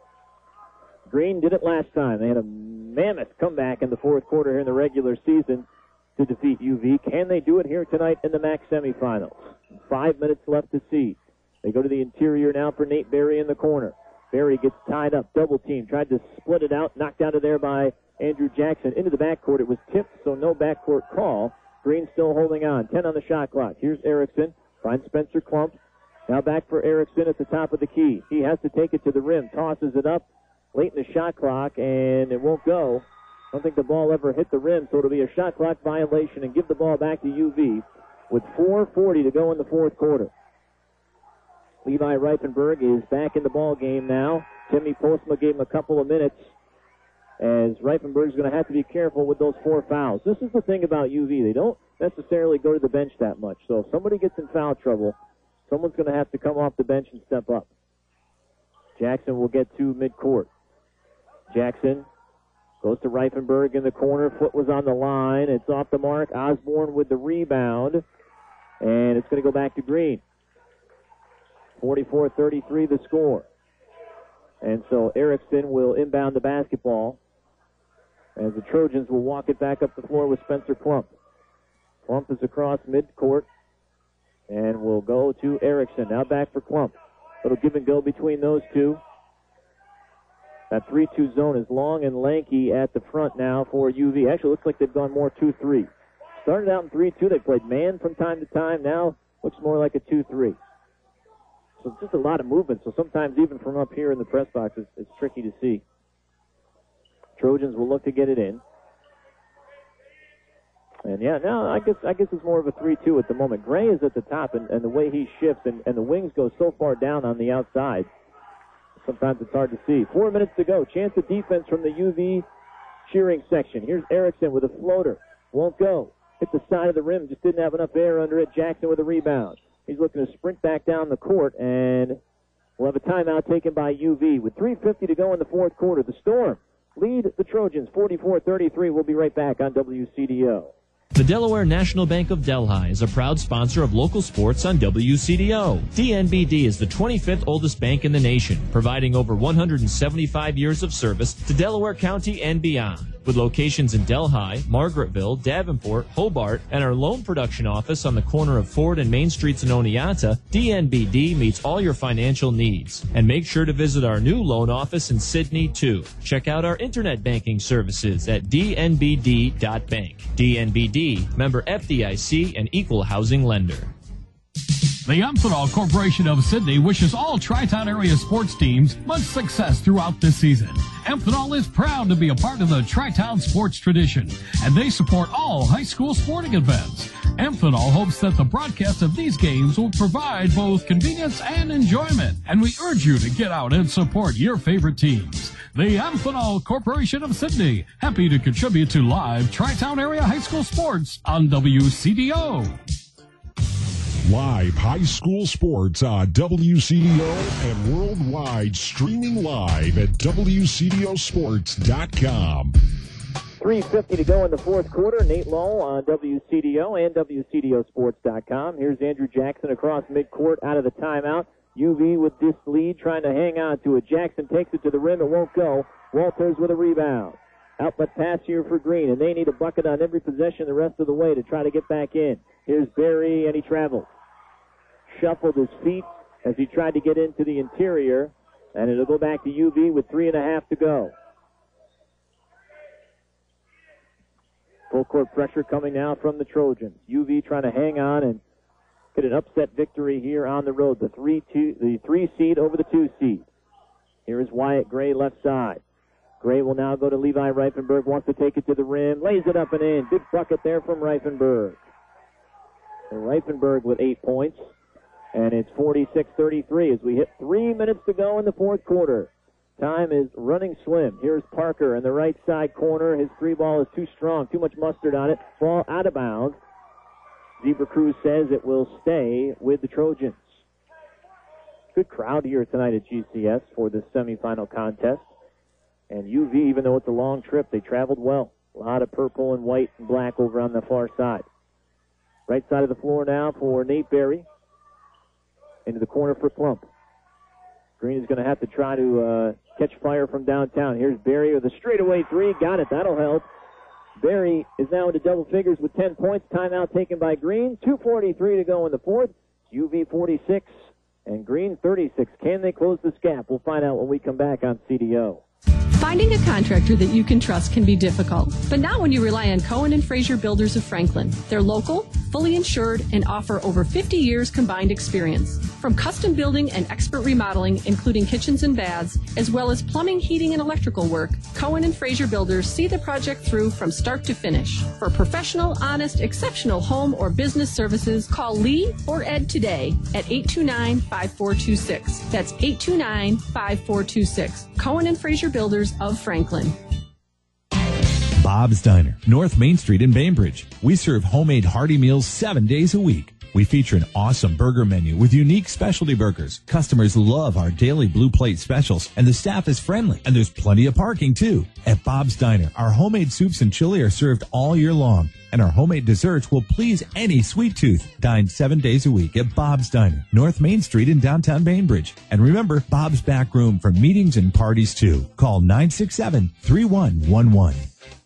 S3: Green did it last time. They had a mammoth comeback in the fourth quarter here in the regular season to defeat UV. Can they do it here tonight in the MAC semifinals? 5 minutes left to see. They go to the interior now for Nate Berry in the corner. Berry gets tied up, double team, tried to split it out, knocked out of there by Andrew Jackson. Into the backcourt, it was tipped, so no backcourt call. Green still holding on, 10 on the shot clock. Here's Erickson, finds Spencer Klump. Now back for Erickson at the top of the key. He has to take it to the rim, tosses it up late in the shot clock, and it won't go. I don't think the ball ever hit the rim, so it'll be a shot clock violation and give the ball back to UV with 4:40 to go in the fourth quarter. Levi Reifenberg is back in the ball game now. Timmy Postma gave him a couple of minutes as Reifenberg's going to have to be careful with those 4 fouls. This is the thing about UV. They don't necessarily go to the bench that much. So if somebody gets in foul trouble, someone's going to have to come off the bench and step up. Jackson will get to midcourt. Jackson goes to Reifenberg in the corner. Foot was on the line. It's off the mark. Osborne with the rebound. And it's going to go back to Green. 44-33 the score. And so Erickson will inbound the basketball as the Trojans will walk it back up the floor with Spencer Klump. Klump is across midcourt and will go to Erickson. Now back for Klump. Little give and go between those two. That 3-2 zone is long and lanky at the front now for UV. Actually, looks like they've gone more 2-3. Started out in 3-2. They played man from time to time. Now looks more like a 2-3. So it's just a lot of movement. So sometimes even from up here in the press box, it's tricky to see. Trojans will look to get it in. And yeah, now I guess it's more of a 3-2 at the moment. Gray is at the top, and the way he shifts, and the wings go so far down on the outside. Sometimes it's hard to see. 4 minutes to go. Chance of defense from the UV cheering section. Here's Erickson with a floater. Won't go. Hit the side of the rim. Just didn't have enough air under it. Jackson with a rebound. He's looking to sprint back down the court, and We'll have a timeout taken by UV with 3:50 to go in the fourth quarter. The Storm lead the Trojans 44-33. We'll be right back on WCDO.
S4: The Delaware National Bank of Delhi is a proud sponsor of local sports on WCDO. DNBD is the 25th oldest bank in the nation, providing over 175 years of service to Delaware County and beyond. With locations in Delhi, Margaretville, Davenport, Hobart, and our loan production office on the corner of Ford and Main Streets in Oneonta, DNBD meets all your financial needs. And make sure to visit our new loan office in Sydney, too. Check out our internet banking services at dnbd.bank. DNBD, member FDIC, and equal housing lender.
S2: The Amphenol Corporation of Sydney wishes all Tri-Town area sports teams much success throughout this season. Amphenol is proud to be a part of the Tri-Town sports tradition, and they support all high school sporting events. Amphenol hopes that the broadcast of these games will provide both convenience and enjoyment, and we urge you to get out and support your favorite teams. The Amphenol Corporation of Sydney, happy to contribute to live Tri-Town area high school sports on WCDO.
S16: Live high school sports on WCDO and worldwide, streaming live at WCDOsports.com.
S3: 3:50 to go in the fourth quarter. Nate Lowe on WCDO and WCDOsports.com. Here's Andrew Jackson across midcourt out of the timeout. UV with this lead, trying to hang on to it. Jackson takes it to the rim. It won't go. Walters with a rebound. Outlet pass here for Green, and they need a bucket on every possession the rest of the way to try to get back in. Here's Berry, and he travels. Shuffled his feet as he tried to get into the interior, and it'll go back to UV with 3.5 to go. Full court pressure coming now from the Trojans. UV trying to hang on and get an upset victory here on the road. The 3 seed over the 2 seed. Here is Wyatt Gray left side. Gray will now go to Levi Reifenberg, wants to take it to the rim, lays it up and in. Big bucket there from Reifenberg. And Reifenberg with 8 points, and it's 46-33 as we hit 3 minutes to go in the fourth quarter. Time is running slim. Here's Parker in the right side corner. His three ball is too strong, too much mustard on it. Ball out of bounds. Zebra Cruz says it will stay with the Trojans. Good crowd here tonight at GCS for this semifinal contest. And UV, even though it's a long trip, they traveled well. A lot of purple and white and black over on the far side. Right side of the floor now for Nate Berry. Into the corner for Plump. Green is going to have to try to catch fire from downtown. Here's Berry with a straightaway three. Got it. That'll help. Berry is now into double figures with 10 points. Timeout taken by Green. 2:43 to go in the fourth. UV 46 and Green 36. Can they close this gap? We'll find out when we come back on CDO.
S13: Finding a contractor that you can trust can be difficult, but not when you rely on Cohen and Frazier Builders of Franklin. They're local, fully insured, and offer over 50 years combined experience. From custom building and expert remodeling, including kitchens and baths, as well as plumbing, heating, and electrical work, Cohen and Frazier Builders see the project through from start to finish. For professional, honest, exceptional home or business services, call Lee or Ed today at 829-5426. That's 829-5426. Cohen and Frazier Builders of Franklin.
S11: Bob's Diner, North Main Street in Bainbridge. We serve homemade hearty meals 7 days a week. We feature an awesome burger menu with unique specialty burgers. Customers love our daily blue plate specials, and the staff is friendly, and there's plenty of parking too. At Bob's Diner, our homemade soups and chili are served all year long, and our homemade desserts will please any sweet tooth. Dine 7 days a week at Bob's Diner, North Main Street in downtown Bainbridge. And remember, Bob's back room for meetings and parties too. Call 967-3111.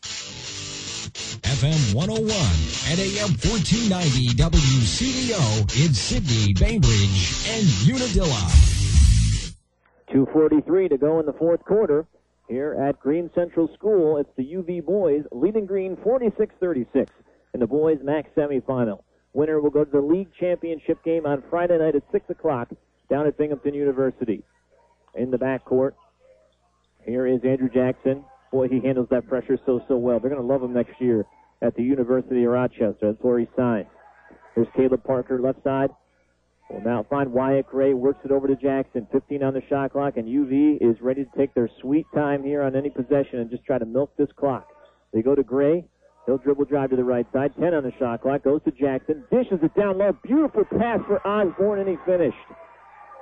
S16: FM 101 and AM 1490 WCDO in Sydney, Bainbridge, and Unadilla.
S3: 2:43 to go in the fourth quarter. Here at Green Central School, it's the UV boys leading Green 46-36 in the boys' MAC semifinal. Winner will go to the league championship game on Friday night at 6 o'clock down at Binghamton University. In the backcourt, here is Andrew Jackson. Boy, he handles that pressure so well. They're going to love him next year at the University of Rochester. That's where he signed. Here's Caleb Parker, left side. Will now find Wyatt Gray, works it over to Jackson. 15 on the shot clock, and UV is ready to take their sweet time here on any possession and just try to milk this clock. They go to Gray. He'll dribble drive to the right side. 10 on the shot clock. Goes to Jackson. Dishes it down low. Beautiful pass for Osborne, and he finished.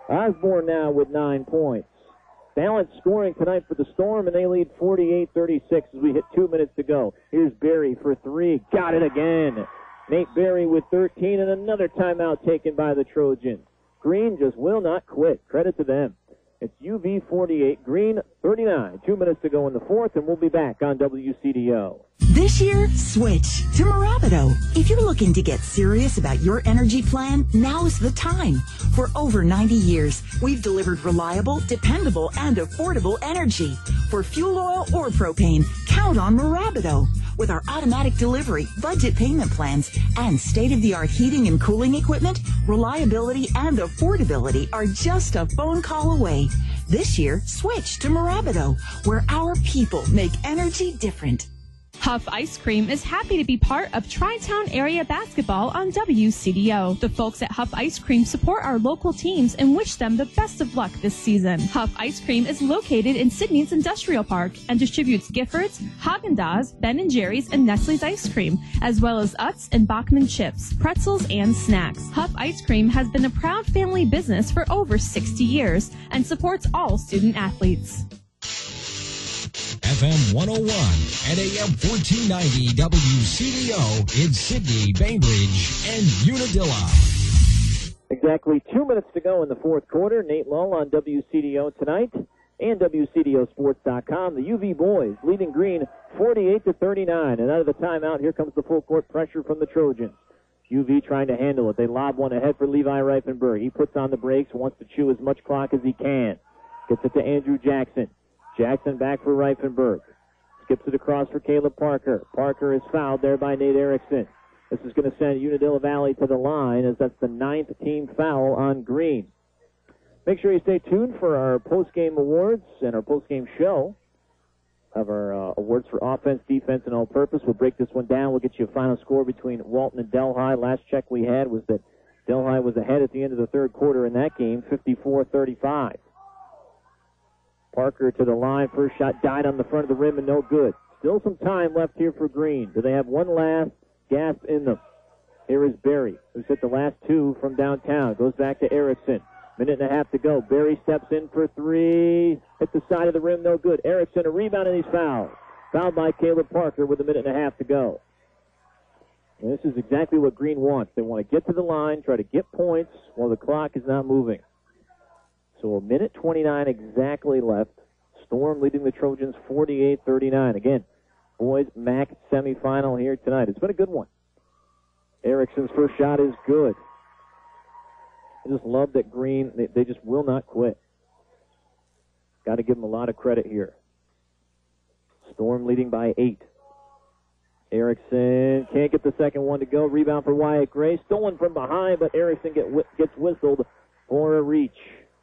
S3: Osborne now with 9 points. Balanced scoring tonight for the Storm, and they lead 48-36 as we hit 2 minutes to go. Here's Berry for 3. Got it again. Nate Berry with 13, and another timeout taken by the Trojans. Green just will not quit. Credit to them. It's UV 48, Green 39. 2 minutes to go in the fourth, and we'll be back on WCDO.
S5: This year, switch to Morabito. If you're looking to get serious about your energy plan, now is the time. For over 90 years, we've delivered reliable, dependable, and affordable energy. For fuel oil or propane, count on Morabito. With our automatic delivery, budget payment plans, and state-of-the-art heating and cooling equipment, reliability and affordability are just a phone call away. This year, switch to Morabito, where our people make energy different.
S14: Huff Ice Cream is happy to be part of Tri-Town Area Basketball on WCDO. The folks at Huff Ice Cream support our local teams and wish them the best of luck this season. Huff Ice Cream is located in Sydney's Industrial Park and distributes Giffords, Haagen-Dazs, Ben & Jerry's, and Nestle's ice cream, as well as Utz and Bachman chips, pretzels, and snacks. Huff Ice Cream has been a proud family business for over 60 years and supports all student athletes.
S16: FM 101 and AM 1490 WCDO in Sydney, Bainbridge, and Unadilla.
S3: Exactly 2 minutes to go in the fourth quarter. Nate Lull on WCDO tonight and WCDOsports.com. The UV boys leading Green 48-39. And out of the timeout, here comes the full court pressure from the Trojans. UV trying to handle it. They lob one ahead for Levi Reifenberg. He puts on the brakes, wants to chew as much clock as he can. Gets it to Andrew Jackson. Jackson back for Reifenberg. Skips it across for Caleb Parker. Parker is fouled there by Nate Erickson. This is going to send Unadilla Valley to the line, as that's the 9th team foul on Green. Make sure you stay tuned for our post-game awards and our post-game show of our awards for offense, defense, and all-purpose. We'll break this one down. We'll get you a final score between Walton and Delhi. Last check we had was that Delhi was ahead at the end of the third quarter in that game, 54-35. Parker to the line. First shot died on the front of the rim and no good. Still some time left here for Green. Do they have one last gasp in them? Here is Berry, who's hit the last two from downtown. Goes back to Erickson. Minute and a half to go. Berry steps in for three. Hit the side of the rim, no good. Erickson, a rebound, and he's fouled. Fouled by Caleb Parker with a minute and a half to go. And this is exactly what Green wants. They want to get to the line, try to get points while the clock is not moving. So a minute 29 exactly left. Storm leading the Trojans 48-39. Again, boys MAC semifinal here tonight. It's been a good one. Erickson's first shot is good. I just love that Green, they just will not quit. Got to give them a lot of credit here. Storm leading by 8. Erickson can't get the second one to go. Rebound for Wyatt Gray. Stolen from behind, but Erickson gets whistled for a reach.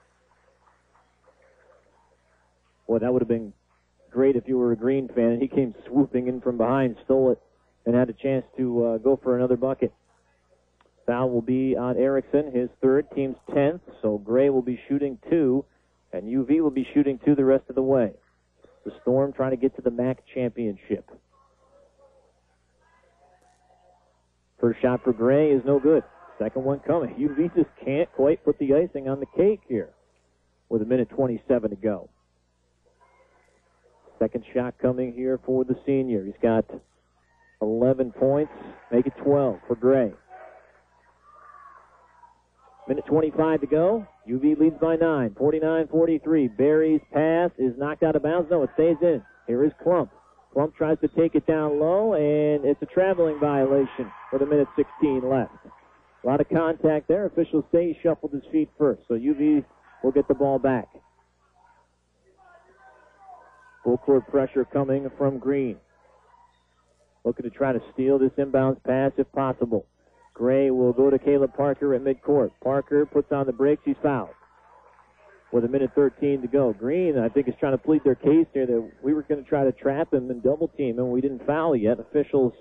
S3: Boy, that would have been great if you were a Green fan. He came swooping in from behind, stole it, and had a chance to go for another bucket. Foul will be on Erickson, his third, team's 10th. So Gray will be shooting 2, and UV will be shooting 2 the rest of the way. The Storm trying to get to the MAC championship. First shot for Gray is no good. Second one coming. UV just can't quite put the icing on the cake here with a minute 27 to go. Second shot coming here for the senior. He's got 11 points. Make it 12 for Gray. Minute 25 to go. UV leads by 9. 49-43. Berry's pass is knocked out of bounds. No, it stays in. Here is Klump. Klump tries to take it down low, and it's a traveling violation with a minute 16 left. A lot of contact there. Officials say he shuffled his feet first, so UV will get the ball back. Full court pressure coming from Green. Looking to try to steal this inbounds pass if possible. Gray will go to Caleb Parker at midcourt. Parker puts on the brakes. He's fouled with a minute 13 to go. Green, I think, is trying to plead their case here that we were going to try to trap him and double team him. We didn't foul yet. Officials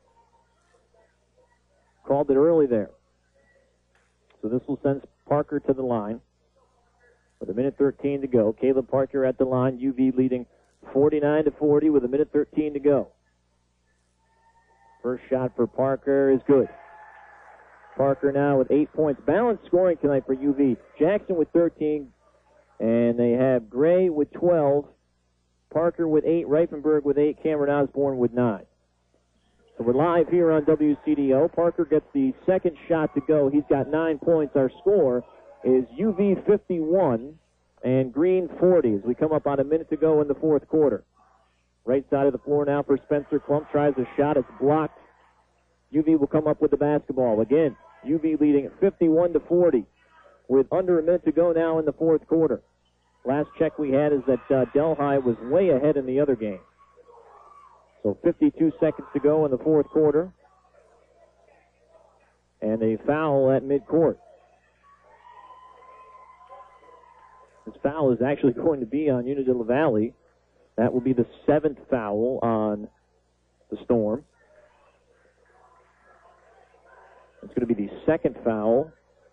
S3: called it early there. So this will send Parker to the line with a minute 13 to go. Caleb Parker at the line. UV leading 49-40 with a minute 13 to go. First shot for Parker is good. Parker now with 8 points. Balanced scoring tonight for UV. Jackson with 13, and they have Gray with 12, Parker with 8, Reifenberg with 8, Cameron Osborne with 9. So we're live here on WCDO. Parker gets the second shot to go. He's got 9 points. Our score is UV 51 and Green 40 as we come up on a minute to go in the fourth quarter. Right side of the floor now for Spencer Klump. Tries a shot. It's blocked. UV will come up with the basketball. Again, UV leading at 51-40 with under a minute to go now in the fourth quarter. Last check we had is that Delhi was way ahead in the other game. So 52 seconds to go in the fourth quarter. And a foul at midcourt. This foul is actually going to be on Unadilla Valley. That will be the 7th foul on the Storm. It's going to be the 2nd foul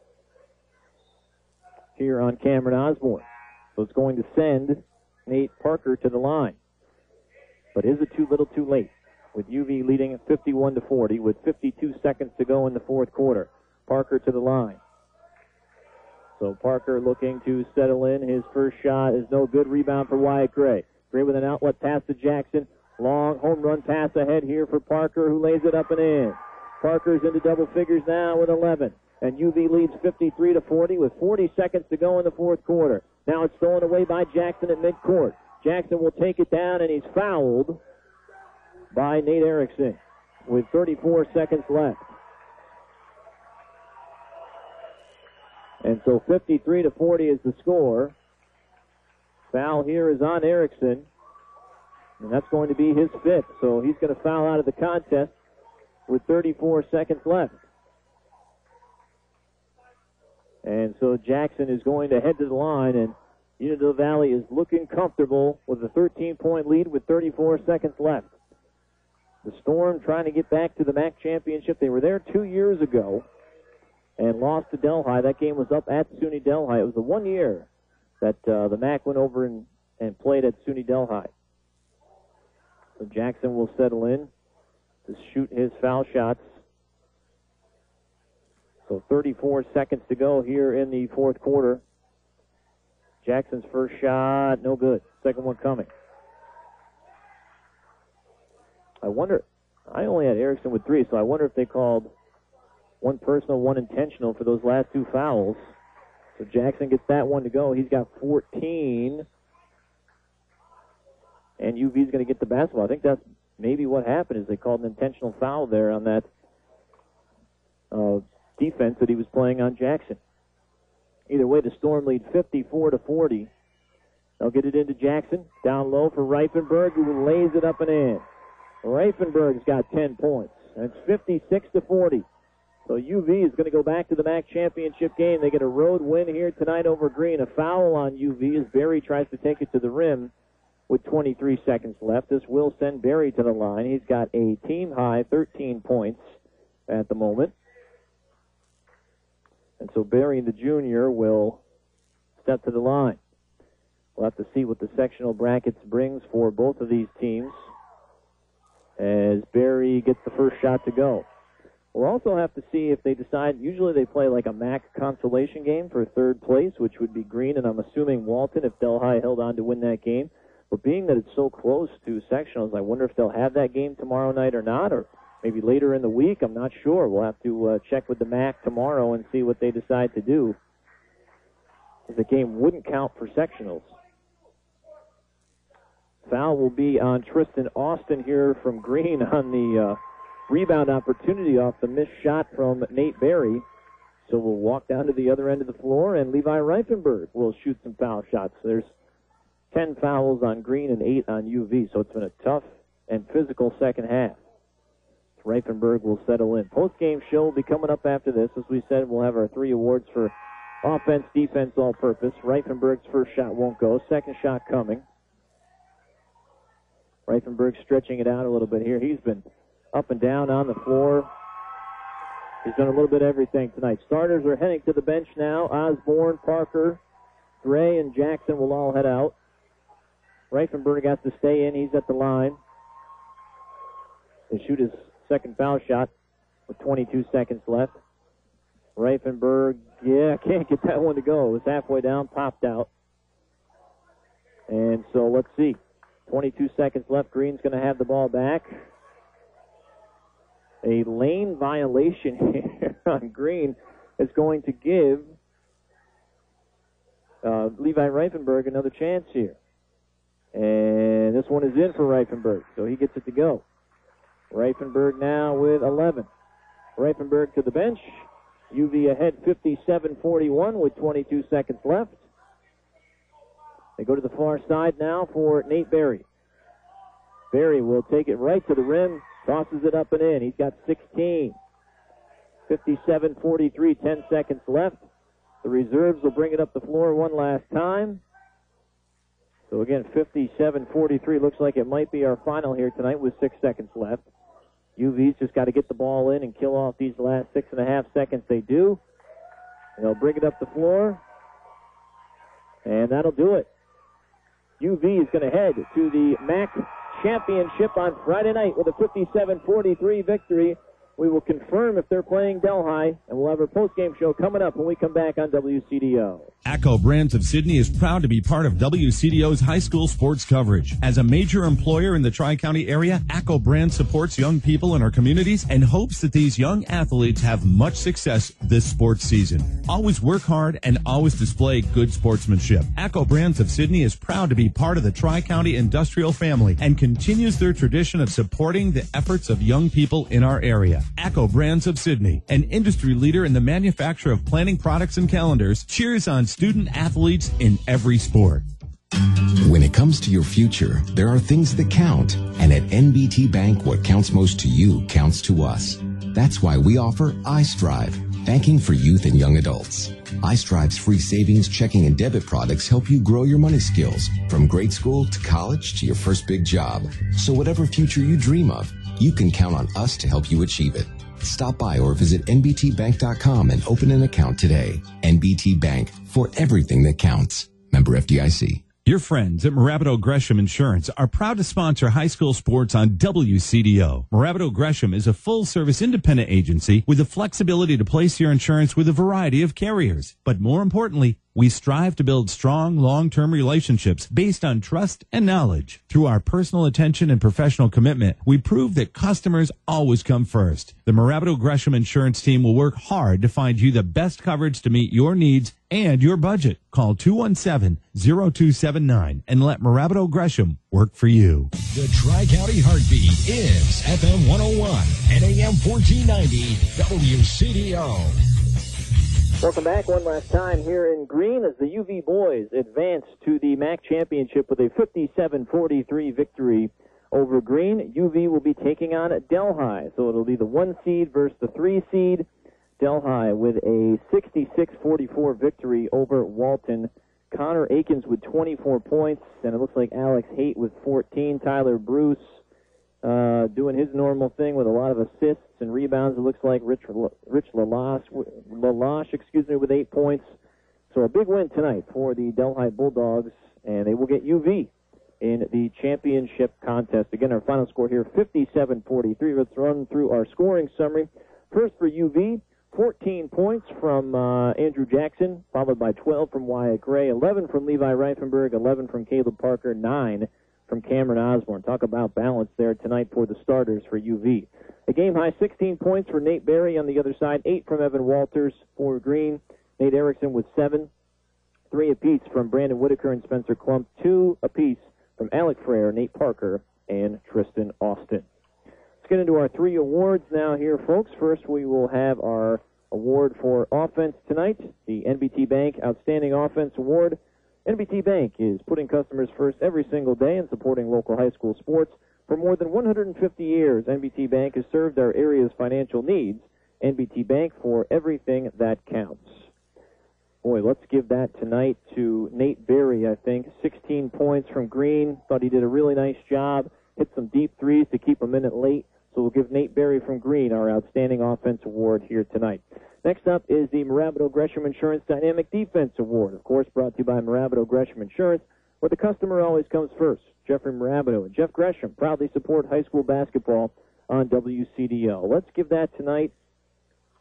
S3: here on Cameron Osborne. So it's going to send Nate Parker to the line. But is it too little too late? With UV leading at 51-40 with 52 seconds to go in the fourth quarter. Parker to the line. So Parker looking to settle in. His first shot is no good. Rebound for Wyatt Gray. Gray with an outlet pass to Jackson. Long home run pass ahead here for Parker, who lays it up and in. Parker's into double figures now with 11. And UV leads 53-40 with 40 seconds to go in the fourth quarter. Now it's stolen away by Jackson at midcourt. Jackson will take it down, and he's fouled by Nate Erickson with 34 seconds left. And so 53-40 is the score. Foul here is on Erickson, and that's going to be his 5th. So he's going to foul out of the contest with 34 seconds left. And so Jackson is going to head to the line, and Unadilla Valley is looking comfortable with a 13-point lead with 34 seconds left. The Storm trying to get back to the MAC championship. They were there 2 years ago and lost to Delhi. That game was up at SUNY Delhi. It was the 1 year that the MAC went over and played at SUNY Delhi. So Jackson will settle in to shoot his foul shots. So 34 seconds to go here in the fourth quarter. Jackson's first shot, no good. Second one coming. I wonder, I only had Erickson with 3, so I wonder if they called one personal, one intentional for those last 2 fouls. So Jackson gets that one to go. He's got 14. And UV's going to get the basketball. I think that's maybe what happened is they called an intentional foul there on that defense that he was playing on Jackson. Either way, the Storm lead 54-40. They'll get it into Jackson. Down low for Reifenberg, who lays it up and in. Reifenberg's got 10 points. And it's 56-40. So UV is going to go back to the MAC championship game. They get a road win here tonight over Green. A foul on UV as Berry tries to take it to the rim with 23 seconds left. This will send Berry to the line. He's got a team-high 13 points at the moment. And so Berry, the junior, will step to the line. We'll have to see what the sectional brackets brings for both of these teams as Berry gets the first shot to go. We'll also have to see if they decide, usually they play like a MAC consolation game for third place, which would be Green, and I'm assuming Walton if Delhi held on to win that game. But being that it's so close to sectionals, I wonder if they'll have that game tomorrow night or not, or maybe later in the week. I'm not sure. We'll have to check with the MAC tomorrow and see what they decide to do. The game wouldn't count for sectionals. Foul will be on Tristan Austin here from Green on the rebound opportunity off the missed shot from Nate Berry. So we'll walk down to the other end of the floor, and Levi Reifenberg will shoot some foul shots. There's 10 fouls on Green and 8 on UV, so it's been a tough and physical second half. Reifenberg will settle in. Post-game show will be coming up after this. As we said, we'll have our 3 awards for offense, defense, all-purpose. Reifenberg's first shot won't go. Second shot coming. Reifenberg stretching it out a little bit here. He's been up and down on the floor. He's done a little bit of everything tonight. Starters are heading to the bench now. Osborne, Parker, Gray, and Jackson will all head out. Reifenberg has to stay in. He's at the line. He'll shoot his second foul shot with 22 seconds left. Reifenberg, can't get that one to go. It was halfway down, popped out. And so let's see. 22 seconds left. Green's going to have the ball back. A lane violation here on Green is going to give Levi Reifenberg another chance here. And this one is in for Reifenberg, so he gets it to go. Reifenberg now with 11. Reifenberg to the bench. UV ahead 57-41 with 22 seconds left. They go to the far side now for Nate Berry. Berry will take it right to the rim, tosses it up and in. He's got 16. 57-43, 10 seconds left. The reserves will bring it up the floor one last time. So again, 57-43 looks like it might be our final here tonight with 6 seconds left. UV's just got to get the ball in and kill off these last 6.5 seconds. They do. And they'll bring it up the floor. And that'll do it. UV is going to head to the MAC championship on Friday night with a 57-43 victory. We will confirm if they're playing Delhi, and we'll have our post-game show coming up when we come back on WCDO.
S11: ACCO Brands of Sydney is proud to be part of WCDO's high school sports coverage. As a major employer in the Tri-County area, ACCO Brands supports young people in our communities and hopes that these young athletes have much success this sports season. Always work hard and always display good sportsmanship. ACCO Brands of Sydney is proud to be part of the Tri-County industrial family and continues their tradition of supporting the efforts of young people in our area. ACCO Brands of Sydney, an industry leader in the manufacture of planning products and calendars, cheers on student athletes in every sport.
S18: When it comes to your future, there are things that count. And at NBT Bank, what counts most to you counts to us. That's why we offer iStrive, banking for youth and young adults. iStrive's free savings, checking, and debit products help you grow your money skills from grade school to college to your first big job. So whatever future you dream of, you can count on us to help you achieve it. Stop by or visit nbtbank.com and open an account today. NBT Bank, for everything that counts. Member FDIC.
S11: Your friends at Morabito Gresham Insurance are proud to sponsor high school sports on WCDO. Morabito Gresham is a full-service independent agency with the flexibility to place your insurance with a variety of carriers. But more importantly, we strive to build strong, long-term relationships based on trust and knowledge. Through our personal attention and professional commitment, we prove that customers always come first. The Morabito Gresham Insurance team will work hard to find you the best coverage to meet your needs and your budget. Call 217-0279 and let Morabito Gresham work for you.
S16: The Tri-County Heartbeat is FM 101 and AM 1490 WCDO.
S3: Welcome back one last time here in Green as the UV boys advance to the MAC championship with a 57-43 victory over Green. UV will be taking on Delhi, so it'll be the 1 seed versus the 3 seed. Delhi with a 66-44 victory over Walton. Connor Akins with 24 points, and it looks like Alex Haight with 14. Tyler Bruce doing his normal thing with a lot of assists and rebounds. It looks like Rich Lalash, with 8 points. So a big win tonight for the Delhi Bulldogs, and they will get UV in the championship contest. Again, our final score here, 57-43. Let's run through our scoring summary. First for UV, 14 points from Andrew Jackson, followed by 12 from Wyatt Gray, 11 from Levi Reifenberg, 11 from Caleb Parker, 9 from Cameron Osborne. Talk about balance there tonight for the starters for UV. A game-high 16 points for Nate Berry on the other side, 8 from Evan Walters for Green. Nate Erickson with 7, 3 apiece from Brandon Whitaker and Spencer Klump, 2 apiece from Alec Frere, Nate Parker, and Tristan Austin. Let's get into our 3 awards now here, folks. First, we will have our award for offense tonight, the NBT Bank Outstanding Offense Award. NBT Bank is putting customers first every single day and supporting local high school sports. For more than 150 years, NBT Bank has served our area's financial needs. NBT Bank, for everything that counts. Boy, let's give that tonight to Nate Berry, I think. 16 points from Green. Thought he did a really nice job. Hit some deep threes to keep him in it late. So we'll give Nate Berry from Green our Outstanding Offense Award here tonight. Next up is the Morabito Gresham Insurance Dynamic Defense Award, of course, brought to you by Morabito Gresham Insurance, where the customer always comes first. Jeffrey Morabito and Jeff Gresham proudly support high school basketball on WCDO. Let's give that tonight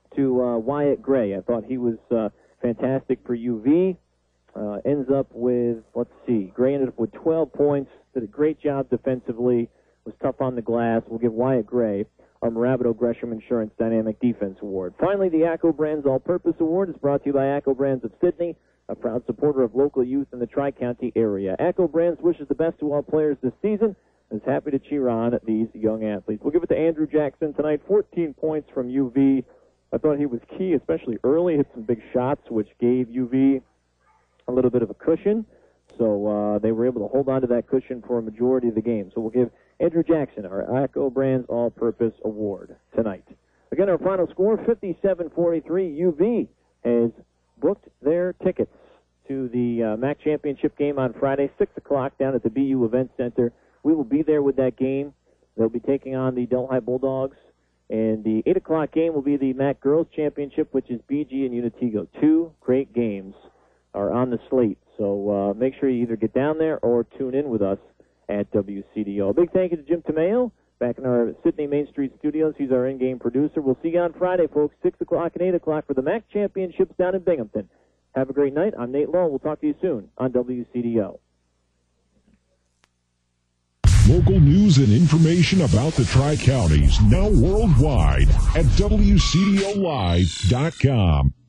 S3: to Wyatt Gray. I thought he was fantastic for UV. Ends up with, Gray ended up with 12 points, did a great job defensively, was tough on the glass. We'll give Wyatt Gray our Morabito Gresham Insurance Dynamic Defense Award. Finally, the ACCO Brands All-Purpose Award is brought to you by ACCO Brands of Sidney, a proud supporter of local youth in the Tri-County area. ACCO Brands wishes the best to all players this season and is happy to cheer on these young athletes. We'll give it to Andrew Jackson tonight, 14 points from UV. I thought he was key, especially early, hit some big shots, which gave UV a little bit of a cushion. So they were able to hold on to that cushion for a majority of the game. So we'll give Andrew Jackson our ACCO Brands All-Purpose Award tonight. Again, our final score, 57-43. UV has booked their tickets to the MAC Championship game on Friday, 6 o'clock down at the BU Event Center. We will be there with that game. They'll be taking on the Delhi Bulldogs. And the 8 o'clock game will be the MAC Girls Championship, which is BG and Unitigo. Two great games are on the slate. So make sure you either get down there or tune in with us at WCDO. A big thank you to Jim Tomeo back in our Sidney Main Street studios. He's our in-game producer. We'll see you on Friday, folks, 6 o'clock and 8 o'clock for the MAC Championships down in Binghamton. Have a great night. I'm Nate Lowe. We'll talk to you soon on WCDO.
S19: Local news and information about the Tri-Counties, now worldwide at WCDOLive.com.